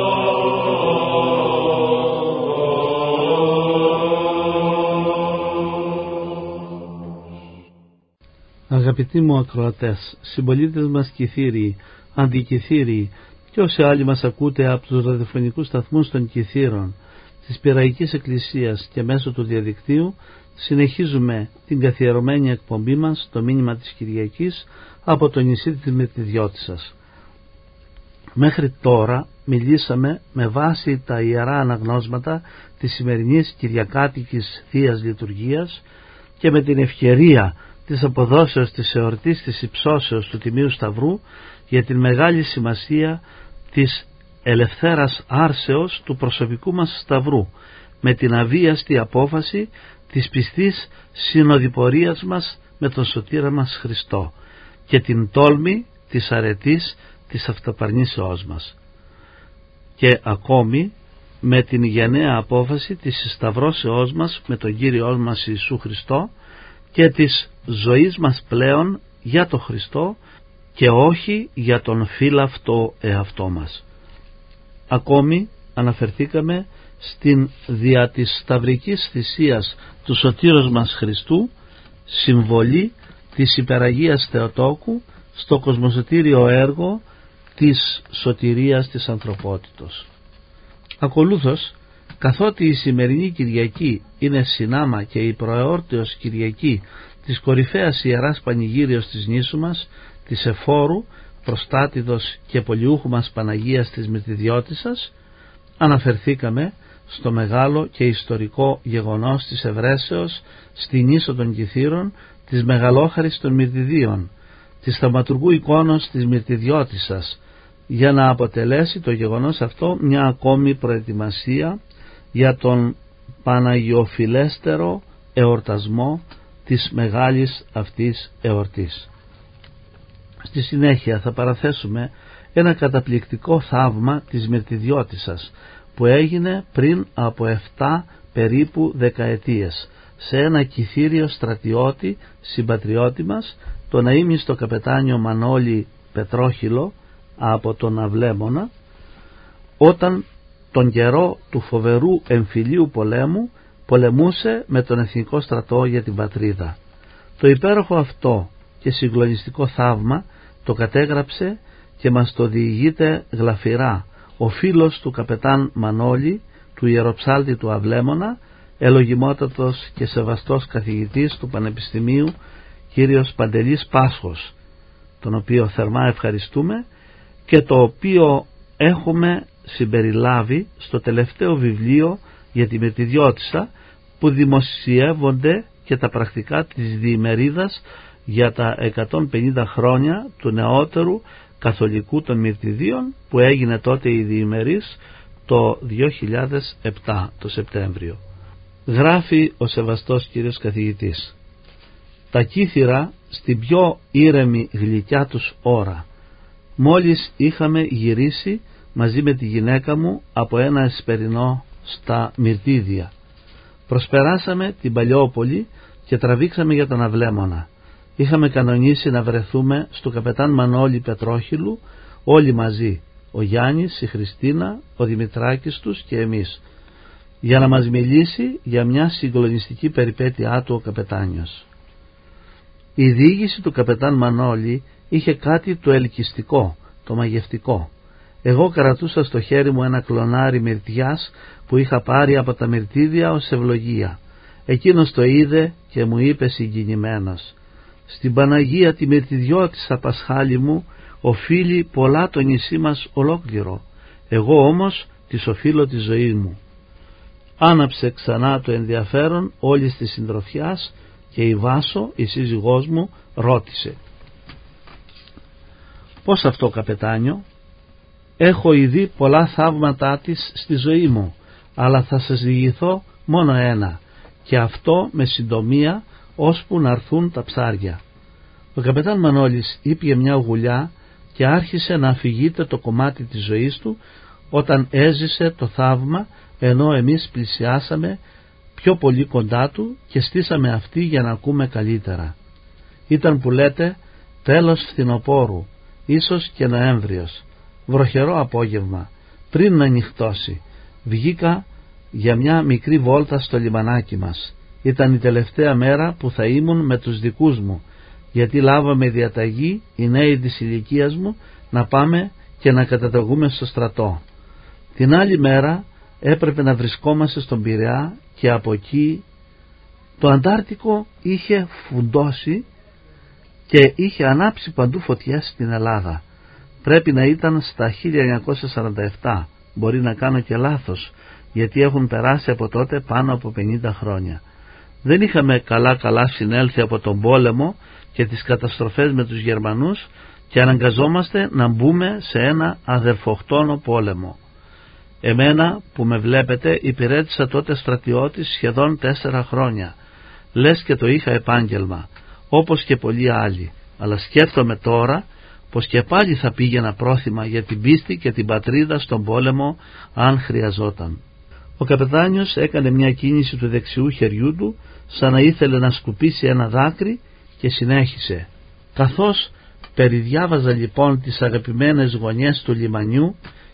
Αγαπητοί μου ακροατές, συμπολίτες μας Κιθύριοι, Αντικιθύριοι και όσοι άλλοι μας ακούτε από τους ραδιοφωνικούς σταθμούς των Κιθύρων, της Πειραϊκής Εκκλησίας και μέσω του διαδικτύου, συνεχίζουμε την καθιερωμένη εκπομπή μας, το μήνυμα της Κυριακής, από το νησί της Μυρτιδιώτισσας. Μέχρι τώρα μιλήσαμε με βάση τα ιερά αναγνώσματα της σημερινής Κυριακάτικης Θείας Λειτουργίας και με την ευκαιρία της αποδόσεως της εορτής της υψώσεως του Τιμίου Σταυρού για την μεγάλη σημασία της ελευθέρας άρσεως του προσωπικού μας Σταυρού, με την αβίαστη απόφαση της πιστής συνοδοιπορίας μας με τον Σωτήρα μας Χριστό και την τόλμη της αρετής της αυταπαρνήσεώς μας, και ακόμη με την γενναία απόφαση της σταυρώσεώς μας με τον Κύριό μας Ιησού Χριστό και της ζωής μας πλέον για τον Χριστό και όχι για τον φύλαυτο εαυτό μας. Ακόμη αναφερθήκαμε στην δια της σταυρικής θυσίας του σωτήρος μας Χριστού συμβολή της υπεραγίας Θεοτόκου στο κοσμοσωτήριο έργο της σωτηρίας της ανθρωπότητος. Ακολούθως, καθότι η σημερινή Κυριακή είναι συνάμα και η προεόρτεως Κυριακή της κορυφαίας Ιεράς Πανηγύριος της νήσου μας, της εφόρου, προστάτηδος και πολιούχου μας Παναγίας της Μυρτιδιώτισσας, αναφερθήκαμε στο μεγάλο και ιστορικό γεγονός της ευρέσεως στην ίσο των Κιθήρων της μεγαλόχαρης των Μυρτιδίων, της θαυματουργού εικόνος της Μυρτιδιώτισσας, για να αποτελέσει το γεγονός αυτό μια ακόμη προετοιμασία για τον παναγιοφιλέστερο εορτασμό της μεγάλης αυτής εορτής. Στη συνέχεια θα παραθέσουμε ένα καταπληκτικό θαύμα της Μυρτιδιώτισσας που έγινε πριν από 7 περίπου δεκαετίες σε ένα κιθήριο στρατιώτη συμπατριώτη μας, τον αείμνηστο καπετάνιο Μανώλη Πετρόχυλο από τον Αυλέμονα, όταν τον καιρό του φοβερού εμφυλίου πολέμου πολεμούσε με τον Εθνικό Στρατό για την πατρίδα. Το υπέροχο αυτό και συγκλονιστικό θαύμα το κατέγραψε και μας το διηγείται γλαφυρά ο φίλος του καπετάν Μανώλη, του ιεροψάλτη του Αυλέμονα, ελογιμότατος και σεβαστός καθηγητής του Πανεπιστημίου, κύριος Παντελής Πάσχος, τον οποίο θερμά ευχαριστούμε και το οποίο έχουμε συμπεριλάβει στο τελευταίο βιβλίο για τη Μυρτιδιώτισσα, που δημοσιεύονται και τα πρακτικά της διημερίδας για τα 150 χρόνια του νεότερου καθολικού των Μυρτιδίων, που έγινε τότε η διημερής το 2007 το Σεπτέμβριο. Γράφει ο σεβαστός κύριος καθηγητής: τα κύθυρα στην πιο ήρεμη γλυκιά τους ώρα. Μόλις είχαμε γυρίσει μαζί με τη γυναίκα μου από ένα εσπερινό στα Μυρτίδια, προσπεράσαμε την Παλιόπολη και τραβήξαμε για τον Αυλέμονα. Είχαμε κανονίσει να βρεθούμε στο καπετάν Μανώλη Πετρόχυλου όλοι μαζί, ο Γιάννης, η Χριστίνα, ο Δημητράκης τους και εμείς, για να μας μιλήσει για μια συγκλονιστική περιπέτειά του ο καπετάνιος. Η διήγηση του καπετάν Μανώλη είχε κάτι το ελκυστικό, το μαγευτικό. Εγώ κρατούσα στο χέρι μου ένα κλονάρι μυρτιάς που είχα πάρει από τα Μυρτίδια ως ευλογία. Εκείνος το είδε και μου είπε συγκινημένος: στην Παναγία τη Μυρτιδιώτισσα Πασχάλη μου οφείλει πολλά το νησί μας ολόκληρο, εγώ όμως της οφείλω τη ζωή μου. Άναψε ξανά το ενδιαφέρον όλης της συντροφιάς και η Βάσο, η σύζυγός μου, ρώτησε: πώς αυτό, καπετάνιο? Έχω ειδεί πολλά θαύματά της στη ζωή μου, αλλά θα σας διηγηθώ μόνο ένα, και αυτό με συντομία ώσπου να έρθουν τα ψάρια. Ο καπετάν Μανώλης ήπιε μια γουλιά και άρχισε να αφηγείται το κομμάτι της ζωής του όταν έζησε το θαύμα, ενώ εμείς πλησιάσαμε πιο πολύ κοντά του και στήσαμε αυτή για να ακούμε καλύτερα. Ήταν, που λέτε, τέλος φθινοπόρου, ίσως και Νοέμβριος, βροχερό απόγευμα, πριν να νυχτώσει. Βγήκα για μια μικρή βόλτα στο λιμανάκι μας. Ήταν η τελευταία μέρα που θα ήμουν με τους δικούς μου, γιατί λάβαμε διαταγή οι νέοι της ηλικίας μου να πάμε και να καταταγούμε στο στρατό. Την άλλη μέρα έπρεπε να βρισκόμαστε στον Πειραιά και από εκεί το Αντάρτικο είχε φουντώσει και είχε ανάψει παντού φωτιές στην Ελλάδα. Πρέπει να ήταν στα 1947, μπορεί να κάνω και λάθος, γιατί έχουν περάσει από τότε πάνω από 50 χρόνια. Δεν είχαμε καλά συνέλθει από τον πόλεμο και τις καταστροφές με τους Γερμανούς και αναγκαζόμαστε να μπούμε σε ένα αδερφοκτόνο πόλεμο. Εμένα που με βλέπετε υπηρέτησα τότε στρατιώτης σχεδόν 4 χρόνια. Λες και το είχα επάγγελμα, όπως και πολλοί άλλοι, αλλά σκέφτομαι τώρα πως και πάλι θα πήγαινα πρόθυμα για την πίστη και την πατρίδα στον πόλεμο αν χρειαζόταν. Ο καπετάνιος έκανε μια κίνηση του δεξιού χεριού του σαν να ήθελε να σκουπίσει ένα δάκρυ και συνέχισε: καθώς περιδιάβαζα λοιπόν τις αγαπημένες γωνιές του λιμανιού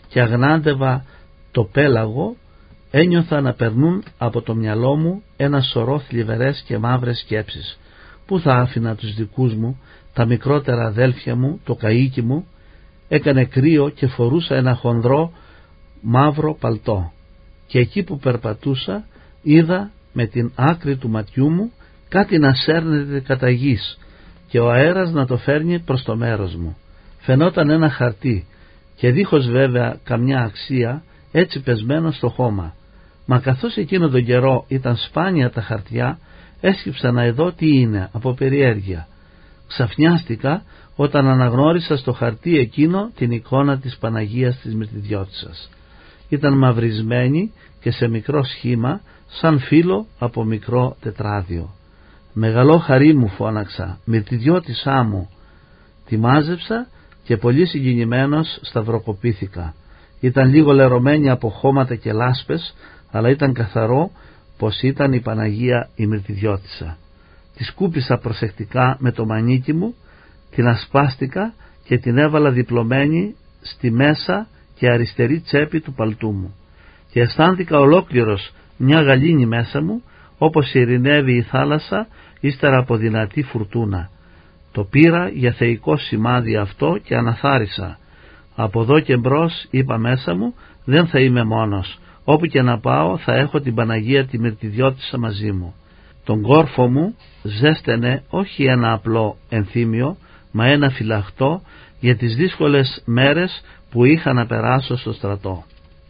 και αγνάντευα το πέλαγο, ένιωθα να περνούν από το μυαλό μου ένα σωρό θλιβερές και μαύρες σκέψεις. Πού θα άφηνα τους δικούς μου, τα μικρότερα αδέλφια μου, το καΐκι μου? Έκανε κρύο και φορούσα ένα χονδρό μαύρο παλτό, και εκεί που περπατούσα είδα με την άκρη του ματιού μου κάτι να σέρνεται κατά γης και ο αέρας να το φέρνει προς το μέρος μου. Φαινόταν ένα χαρτί και δίχως βέβαια καμιά αξία, έτσι πεσμένο στο χώμα. Μα καθώς εκείνο τον καιρό ήταν σπάνια τα χαρτιά, έσκυψα να δω τι είναι από περιέργεια. Ξαφνιάστηκα όταν αναγνώρισα στο χαρτί εκείνο την εικόνα της Παναγίας της Μυρτιδιώτισσας. Ήταν μαυρισμένη και σε μικρό σχήμα, σαν φύλλο από μικρό τετράδιο. «Μεγαλό χαρί μου», φώναξα, «Μυρτιδιώτισσά μου». Τη μάζεψα και πολύ συγκινημένος σταυροκοπήθηκα. Ήταν λίγο λερωμένη από χώματα και λάσπες, αλλά ήταν καθαρό πως ήταν η Παναγία η Μυρτιδιώτισσα. Τη σκούπισα προσεκτικά με το μανίκι μου, την ασπάστηκα και την έβαλα διπλωμένη στη μέσα και αριστερή τσέπη του παλτού μου, και αισθάνθηκα ολόκληρος μια γαλήνη μέσα μου, όπως ειρηνεύει η θάλασσα ύστερα από δυνατή φουρτούνα. Το πήρα για θεϊκό σημάδι αυτό και αναθάρισα. Από εδώ και μπρος, είπα μέσα μου, δεν θα είμαι μόνος. Όπου και να πάω θα έχω την Παναγία τη Μυρτιδιώτισσα μαζί μου. Τον κόρφο μου ζέστενε όχι ένα απλό ενθύμιο, μα ένα φυλαχτό για τις δύσκολες μέρες που είχα να περάσω στο στρατό.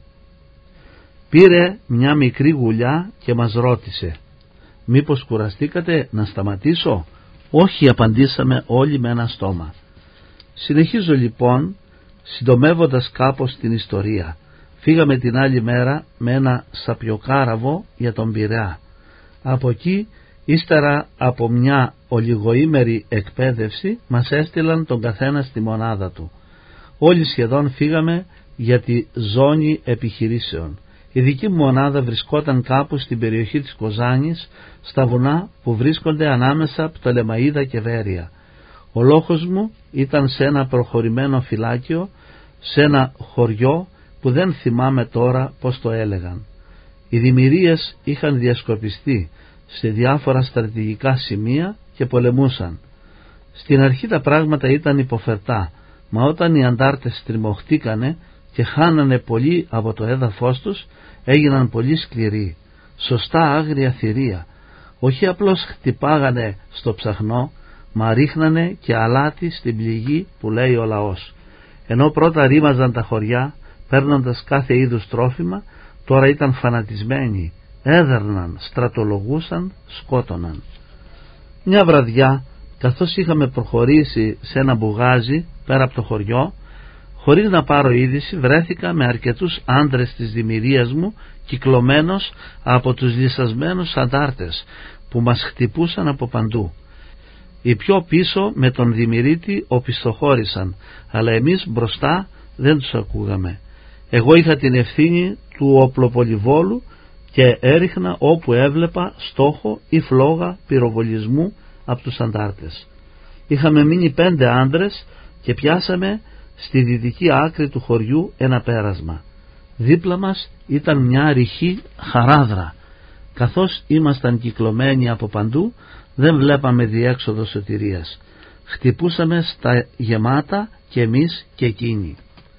Πήρε μια μικρή γουλιά και μας ρώτησε, «Μήπως κουραστήκατε να σταματήσω?» «Όχι», απαντήσαμε όλοι με ένα στόμα. Συνεχίζω λοιπόν, συντομεύοντας κάπως την ιστορία. Φύγαμε την άλλη μέρα με ένα σαπιοκάραβο για τον Πειραιά. Από εκεί, ύστερα από μια ολιγοήμερη εκπαίδευση, μας έστειλαν τον καθένα στη μονάδα του. Όλοι σχεδόν φύγαμε για τη ζώνη επιχειρήσεων. Η δική μου μονάδα βρισκόταν κάπου στην περιοχή της Κοζάνης, στα βουνά που βρίσκονται ανάμεσα από το Λεμαΐδα και Βέρεια. Ο λόγος μου ήταν σε ένα προχωρημένο φυλάκιο, σε ένα χωριό που δεν θυμάμαι τώρα πώς το έλεγαν. Οι δημιουργίες είχαν διασκορπιστεί σε διάφορα στρατηγικά σημεία και πολεμούσαν. Στην αρχή τα πράγματα ήταν υποφερτά, μα όταν οι αντάρτες τριμωχτήκανε και χάνανε πολύ από το έδαφος τους, έγιναν πολύ σκληροί, σωστά άγρια θηρία. Όχι απλώς χτυπάγανε στο ψαχνό, μα ρίχνανε και αλάτι στην πληγή που λέει ο λαός. Ενώ πρώτα ρήμαζαν τα χωριά παίρνοντας κάθε είδους τρόφιμα, τώρα ήταν φανατισμένοι, έδερναν, στρατολογούσαν, σκότωναν. Μια βραδιά, καθώς είχαμε προχωρήσει σε ένα μπουγάζι πέρα από το χωριό, χωρίς να πάρω είδηση, βρέθηκα με αρκετούς άντρες της δημιουργίας μου, κυκλωμένος από τους λυσασμένους αντάρτες που μας χτυπούσαν από παντού. Οι πιο πίσω με τον δημιουργήτη οπισθοχώρησαν, αλλά εμείς μπροστά δεν τους ακούγαμε. Εγώ είχα την ευθύνη του οπλοπολιβόλου και έριχνα όπου έβλεπα στόχο ή φλόγα πυροβολισμού από τους αντάρτες. Είχαμε μείνει 5 άντρες και πιάσαμε στη δυτική άκρη του χωριού ένα πέρασμα. Δίπλα μας ήταν μια ρηχή χαράδρα. Καθώς ήμασταν κυκλωμένοι από παντού, δεν βλέπαμε διέξοδο σωτηρίας. Χτυπούσαμε στα γεμάτα και εμείς και εκείνοι.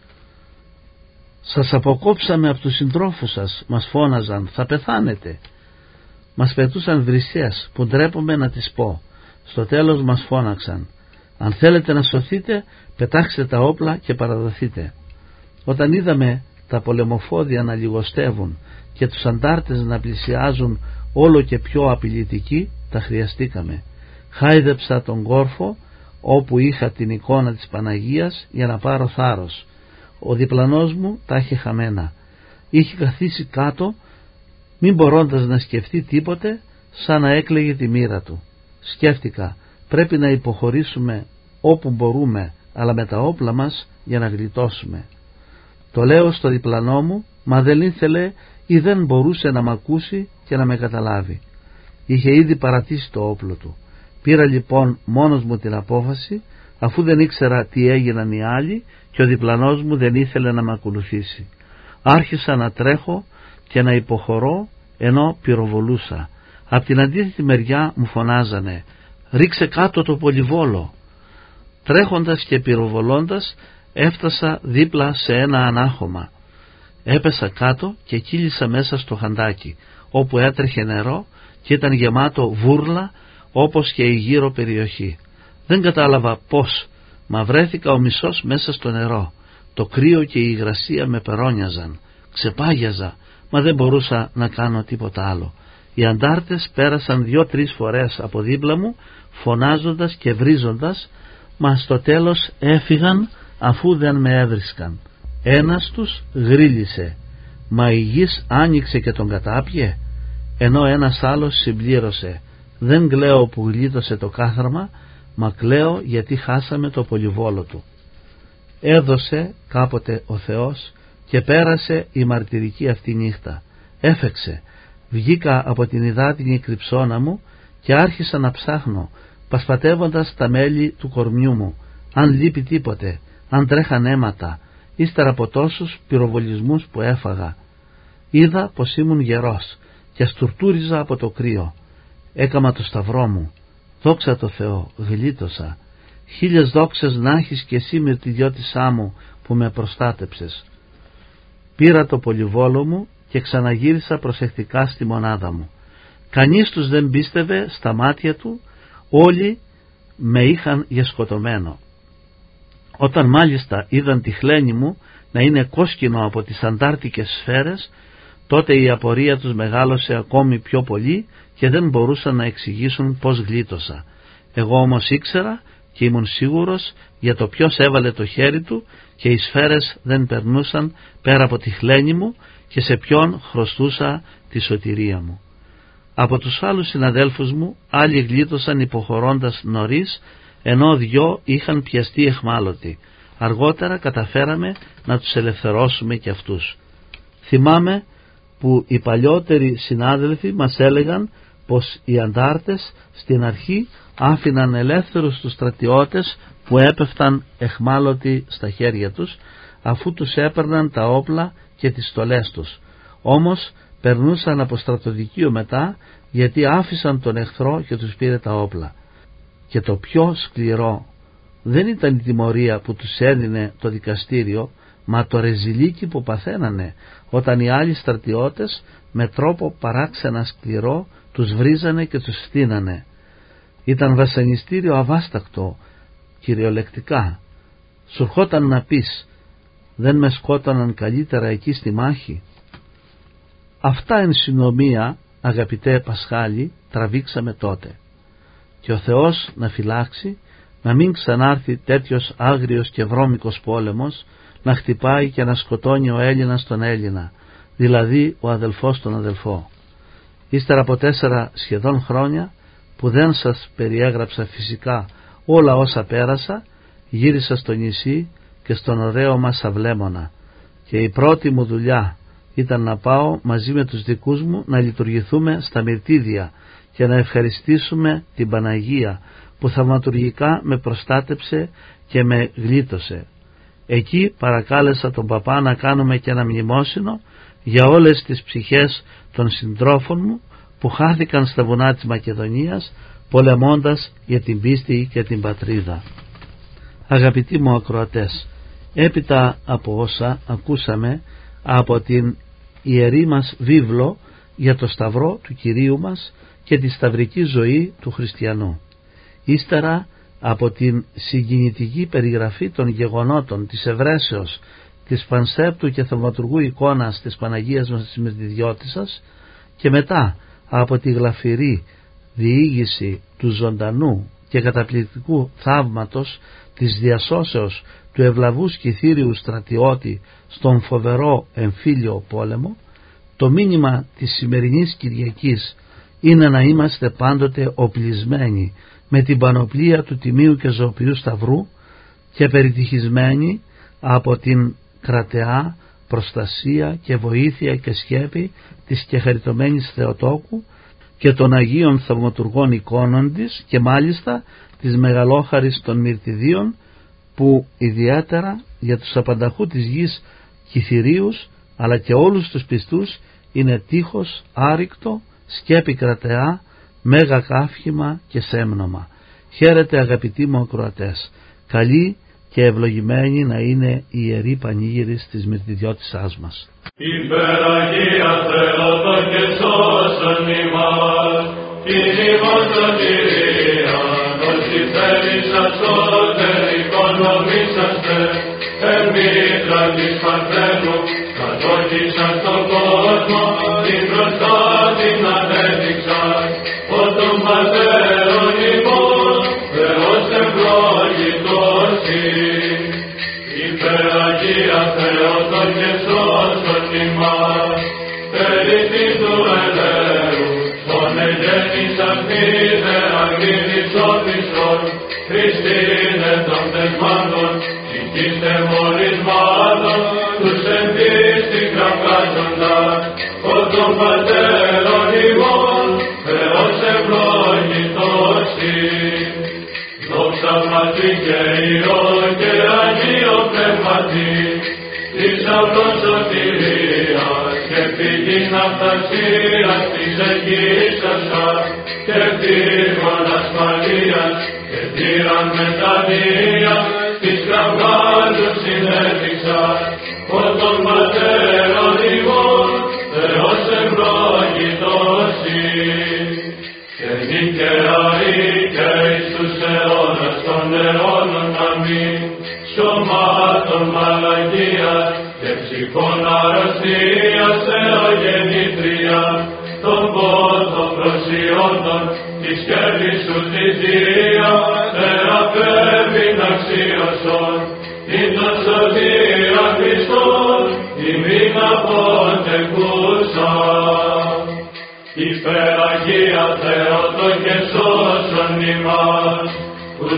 «Σας αποκόψαμε από τους συντρόφους σας», μας φώναζαν, «θα πεθάνετε». Μας πετούσαν βρυσιές που ντρέπομαι να τις πω. Στο τέλος μας φώναξαν, «Αν θέλετε να σωθείτε, πετάξτε τα όπλα και παραδοθείτε». Όταν είδαμε τα πολεμοφόδια να λιγοστεύουν και τους αντάρτες να πλησιάζουν όλο και πιο απειλητικοί, τα χρειαστήκαμε. Χάιδεψα τον κόρφο όπου είχα την εικόνα της Παναγίας για να πάρω θάρρος. Ο διπλανός μου τα είχε χαμένα. Είχε καθίσει κάτω, μην μπορώντας να σκεφτεί τίποτε, σαν να έκλαιγε τη μοίρα του. Σκέφτηκα, πρέπει να υποχωρήσουμε όπου μπορούμε, αλλά με τα όπλα μας για να γλιτώσουμε. Το λέω στο διπλανό μου, μα δεν ήθελε ή δεν μπορούσε να μ' ακούσει και να με καταλάβει. Είχε ήδη παρατήσει το όπλο του. Πήρα λοιπόν μόνος μου την απόφαση, αφού δεν ήξερα τι έγιναν οι άλλοι, και ο διπλανός μου δεν ήθελε να με ακολουθήσει. Άρχισα να τρέχω και να υποχωρώ ενώ πυροβολούσα. Απ' την αντίθετη μεριά μου φωνάζανε «Ρίξε κάτω το πολυβόλο». Τρέχοντας και πυροβολώντας έφτασα δίπλα σε ένα ανάχωμα. Έπεσα κάτω και κύλησα μέσα στο χαντάκι, όπου έτρεχε νερό και ήταν γεμάτο βούρλα όπως και η γύρω περιοχή. Δεν κατάλαβα πώς, μα βρέθηκα ο μισός μέσα στο νερό. Το κρύο και η υγρασία με περώνιαζαν. Ξεπάγιαζα, μα δεν μπορούσα να κάνω τίποτα άλλο. Οι αντάρτες πέρασαν 2-3 φορές από δίπλα μου, φωνάζοντας και βρίζοντας, μα στο τέλος έφυγαν αφού δεν με έβρισκαν. Ένας τους γρίλησε, μα η γης άνοιξε και τον κατάπιε, ενώ ένας άλλος συμπλήρωσε, δεν κλαίω που γλίτωσε το κάθαρμα, μα κλαίω γιατί χάσαμε το πολυβόλο του. Έδωσε κάποτε ο Θεός και πέρασε η μαρτυρική αυτή νύχτα. Έφεξε, βγήκα από την υδάτινη κρυψώνα μου και άρχισα να ψάχνω, πασπατεύοντας τα μέλη του κορμιού μου, αν λείπει τίποτε, αν τρέχαν αίματα, ύστερα από τόσους πυροβολισμούς που έφαγα. Είδα πως ήμουν γερός και στουρτούριζα από το κρύο. Έκαμα το σταυρό μου. Δόξα τω Θεώ, γλίτωσα. 1000 δόξες να έχεις και εσύ μυρτιδιώτησά μου που με προστάτεψες. Πήρα το πολυβόλο μου και ξαναγύρισα προσεκτικά στη μονάδα μου. Κανείς τους δεν πίστευε στα μάτια του, όλοι με είχαν για σκοτωμένο. Όταν μάλιστα είδαν τη χλένη μου να είναι κόσκινο από τις αντάρτικες σφαίρες, τότε η απορία τους μεγάλωσε ακόμη πιο πολύ και δεν μπορούσαν να εξηγήσουν πώς γλίτωσα. Εγώ όμως ήξερα και ήμουν σίγουρος για το ποιος έβαλε το χέρι του και οι σφαίρες δεν περνούσαν πέρα από τη χλένη μου και σε ποιον χρωστούσα τη σωτηρία μου. Από τους άλλους συναδέλφους μου άλλοι γλίτωσαν υποχωρώντας νωρίς, ενώ 2 είχαν πιαστεί εχμάλωτοι. Αργότερα καταφέραμε να τους ελευθερώσουμε και αυτούς. Θυμάμαι που οι παλιότεροι συνάδελφοι μας έλεγαν πως οι αντάρτες στην αρχή άφηναν ελεύθερους τους στρατιώτες που έπεφταν εχμάλωτοι στα χέρια τους, αφού τους έπαιρναν τα όπλα και τις στολές τους. Όμως περνούσαν από στρατοδικείο μετά, γιατί άφησαν τον εχθρό και τους πήρε τα όπλα. Και το πιο σκληρό δεν ήταν η τιμωρία που τους έδινε το δικαστήριο, μα το ρεζιλίκι που παθαίνανε όταν οι άλλοι στρατιώτες με τρόπο παράξενα σκληρό τους βρίζανε και τους φτύνανε. Ήταν βασανιστήριο αβάστακτο, κυριολεκτικά. Σου ερχόταν να πεις, δεν με σκότωναν καλύτερα εκεί στη μάχη? Αυτά εν συνομία, αγαπητέ Πασχάλη, τραβήξαμε τότε. Και ο Θεός να φυλάξει να μην ξανάρθει τέτοιος άγριος και βρώμικος πόλεμος, να χτυπάει και να σκοτώνει ο Έλληνας τον Έλληνα, δηλαδή ο αδελφός τον αδελφό. Ύστερα από 4 σχεδόν χρόνια που δεν σας περιέγραψα φυσικά όλα όσα πέρασα, γύρισα στο νησί και στον ωραίο μας Αυλέμονα, και η πρώτη μου δουλειά ήταν να πάω μαζί με τους δικούς μου να λειτουργηθούμε στα μυρτίδια και να ευχαριστήσουμε την Παναγία που θαυματουργικά με προστάτεψε και με γλίτωσε. Εκεί παρακάλεσα τον παπά να κάνουμε και ένα μνημόσυνο για όλες τις ψυχές των συντρόφων μου που χάθηκαν στα βουνά της Μακεδονίας πολεμώντας για την πίστη και την πατρίδα. Αγαπητοί μου ακροατές, έπειτα από όσα ακούσαμε από την ιερή μας βίβλο για το Σταυρό του Κυρίου μας και τη σταυρική ζωή του χριστιανού, ύστερα από την συγκινητική περιγραφή των γεγονότων της ευρέσεως της πανσέπτου και θαυματουργού εικόνας της Παναγίας μας της Μυρτιδιώτισσας, και μετά από τη γλαφυρή διήγηση του ζωντανού και καταπληκτικού θαύματος της διασώσεως του ευλαβούς Κιθύριου στρατιώτη στον φοβερό εμφύλιο πόλεμο, το μήνυμα της σημερινής Κυριακής είναι να είμαστε πάντοτε οπλισμένοι με την πανοπλία του Τιμίου και Ζωοποιού Σταυρού και περιτυχισμένοι από την κρατεά προστασία και βοήθεια και σκέπη της και χαριτωμένης Θεοτόκου και των Αγίων Θαυματουργών εικόνων της, και μάλιστα της μεγαλόχαρης των Μυρτιδίων, που ιδιαίτερα για τους απανταχού της γης Κυθυρίους αλλά και όλους τους πιστούς είναι τείχος άρρηκτο, σκέπη κρατεά, μέγα καύχημα και σέμνομα. Χαίρετε αγαπητοί μου ακροατές, καλή και ευλογημένη να είναι η Ιερή Πανήγυρις της μυρτιδιώτισσάς μας. Υπεραγία Θεότο και σώσον ημάς, κυνηγός των Κυρίων, όσοι θέλησαν σώτερ οικονομήσαστε, εμμήτρα της Παρθένου, κατόχησαν στον κόσμο, την μπροστά την ανέδειξαν, ο των πατέρων ημών, Θεός ευλογητός εις. Υπεραγία Θεότο και σώσον ημάς, περίτη του ελέου, τον εγέννησαν μήδε αγρίνης όφησον, Χριστίνε των τεσμάτων, οικείστε μορισμάτων, τους εμπίστη κραυγάζοντας, ο των πατέρων ημών, Θεός ευλογητός εις. Δόξα Πατρί και Υιό και Αγίο Πνεύματι, της αυλών σωτηρίας και πηγής ναυτασίας της εγγύσας σας και πύργων ασφαλείας και πήραν μετανοίας της κραυγάζους συνέδειξας, ο των πατέρων ημών, Θεός ευλογητός εις. Και νικαιαή και εις τους αιώνας των αιώνων αμήν, σωμάτων μαλακίας και ψυχών αρρωστίας Θεογεννήτρια, των πόθων προσιόντων της σκέπης σου τη Δία, θεραπεύειν αξίωσον, ειν τον σωτήρα Χριστόν, ημίν αποντεκούσαν. Υπεραγία Θεότο και σώσον ημάς, ους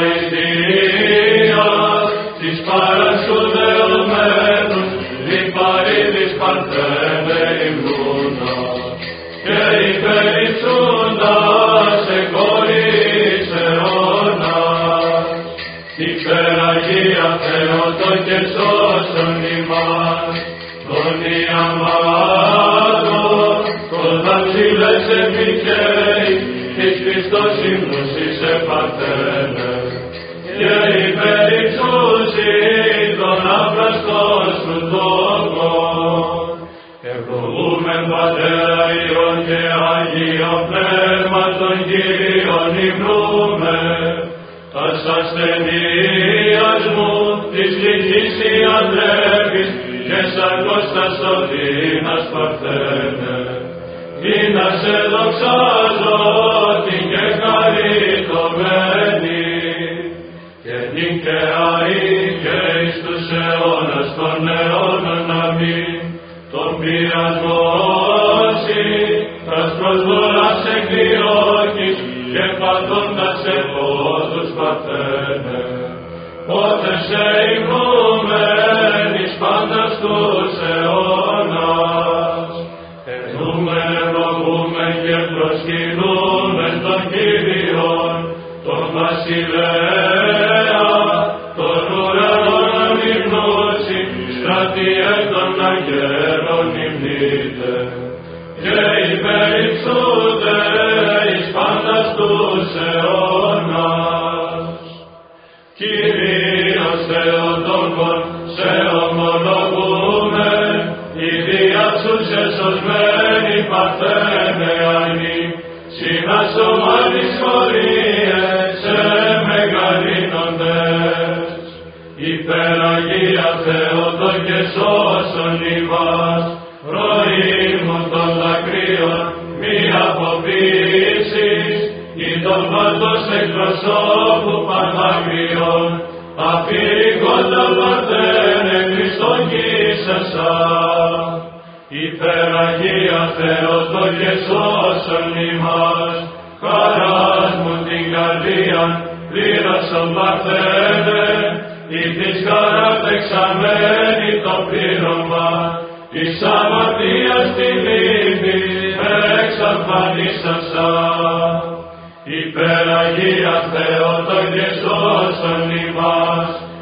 βοηθείας της παρασού δεωμένους, λιπαρίδης Παρθένε υμνούντας, και υπερυψούντας εκόρης αιώνας. Υπεραγία Θεότο και σώσον ημάς, τον Ιαμάτων, κοντά ψηλές επικαίοι, της Χριστός ύμνους εις Παρθένε, και υπερυψούσι τον απραστός σου τόκον. Ευλογούμεν Πατέρα Υιόν και Αγίο Πνεύμα των Κύριων υμνούμε, τας ασθενείας μου της λυκής ιατρεύεις και σαρκός τας σωτήνας Παρθένε, ή να σε δοξάζω την και χαριτωμένη, και την και αή και εις τους αιώνας των αιώνων αμήν, τον πειρασμόσι, τας προσβολάς εκδιώκεις και πατώντας επόδους Παρθένε, πότε σε υμνούμεν εις πάντας τους αιώνας. Ευλογούμε και προσκυνούμε τον Κύριον, τον Βασιλέα, τον ουρανόν αμυμνώσει, στρατιές των αγγέλων υμνείτε, και υπερυψούνται εις πάντας τους αιώνας. Κυρίως Θεοτόκον, σε ομολογούμε, η διάψου σε σωσμένη Παρθένε ανή, συνάσωμα της χωρίες σε μεγαλύνοντες. Υπεραγία Θεότο και σώσον ημάς, ροή μου των δακρύων μη αποποιήσεις, ή τον παντός εκπροσώπου πανδακρυών, αφηρικόντα Παρθένε Χριστόν κοίσασα. Υπεραγία Θεότο και σώσον ημάς, χαράς μου την καρδίαν πλήρωσον Παρθένε, ή της χαράς δεξαμένη το πλήρωμα, της αμαρτίας τη λύπη εξαφανίσασα. Υπεραγία Θεότο και σώσον ημάς,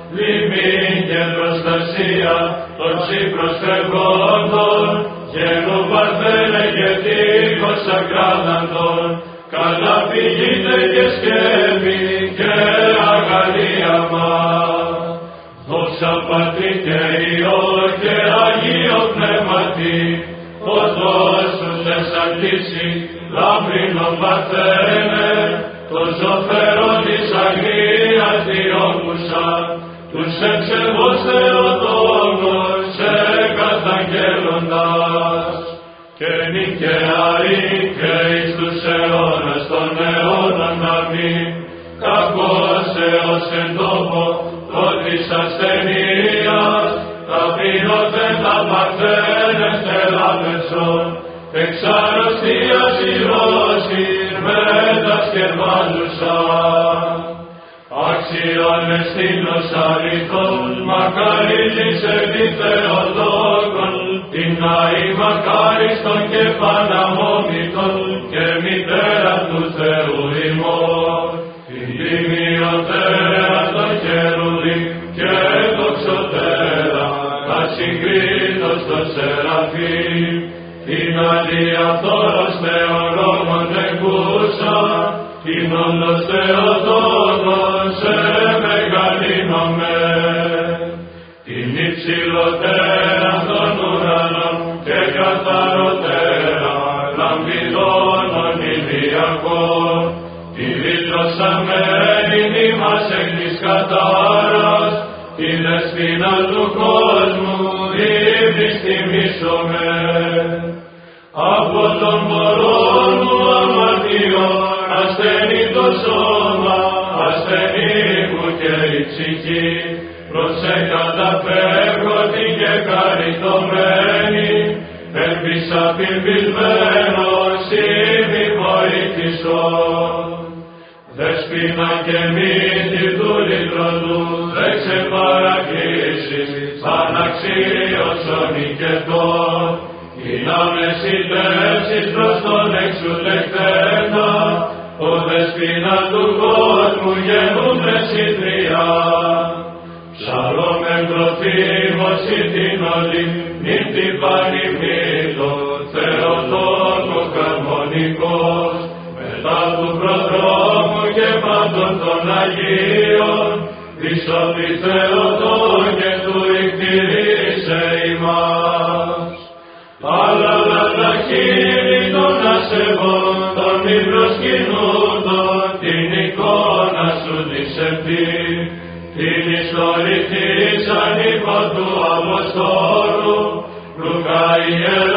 προστασία των συμπροσφευγόντων, γένου παρθένε και τείχος ακράδαντων, καταφυγείτε και σκεύη και αγαλία μας. Δόξα Πατρί και Υιό και Αγίο Πνεύματι, ως δώσους εσαρτήσει, λαμπρινον Παρθένε, το ζωφέρον της αγρίας διώκουσα, τους εξεβώς Θεοτόμος σε καταγγέλλοντας. Και νικαιαή και εις τους αιώνας των αιώνων αμήν, κακός έως εν τόπο της ασθενείας, ταπεινώθεν τα Παρθένες τελάμεσον, εξ αρρωστίας ηρώσιν μέτας κερβάλουσαν. Άξιον εστίνος αληθών, μακαρίτης επί Θεοτόκον, την αη μακάριστον και παναμόμητον, και μητέρα του Θεού ημών, την τιμιωτέρα των χερουβίμ και δοξωτέρα, ασυγκρίτως των Σεραφείμ, την αδιαφθόρος Θεολόγων εκούσα, την όντως Θεοτόκον σε μεγαλύνομαι. Την υψηλότερα των ουρανών και καθαρότερα λαμπιδώνων ηλιακών, τη λυτρωσαμένην ημάς εκ της κατάρας, τη δεσπίνα του κόσμου ύβρις τιμήσομαι. Από τον μωρόν μου αμαρτιών ασθενεί το σώμα, ασθενεί μου και η ψυχή, προσεκαταφεύγω την και χαριτωμένη, επίς απειβισμένος ήδη βοήθησον. Δεσπίνα και μύτη του λυτρωτού, δε ξεπαραγγίσεις, αναξίωσον οικετών, την αμεσιτεύσεις προς τον εξουλεκτένα, ο δεσπίνα του κόσμου γεννούνται συντριά. Ψαλόμεν προφήμωση την όλη, νύχτη πανημήτω, Θεοτόκο καρμονικός, μετά του προδρόμου και πάντων των Αγίων, δισόπι Θεοτόκε του εκτηρήσε ημάς. Αλλά τα χείλη των ασεβών, των μη προσκυνούντων, την εικόνα σου της επτή, την ιστορική σαν ύπο του Αποστόλου, Λουκά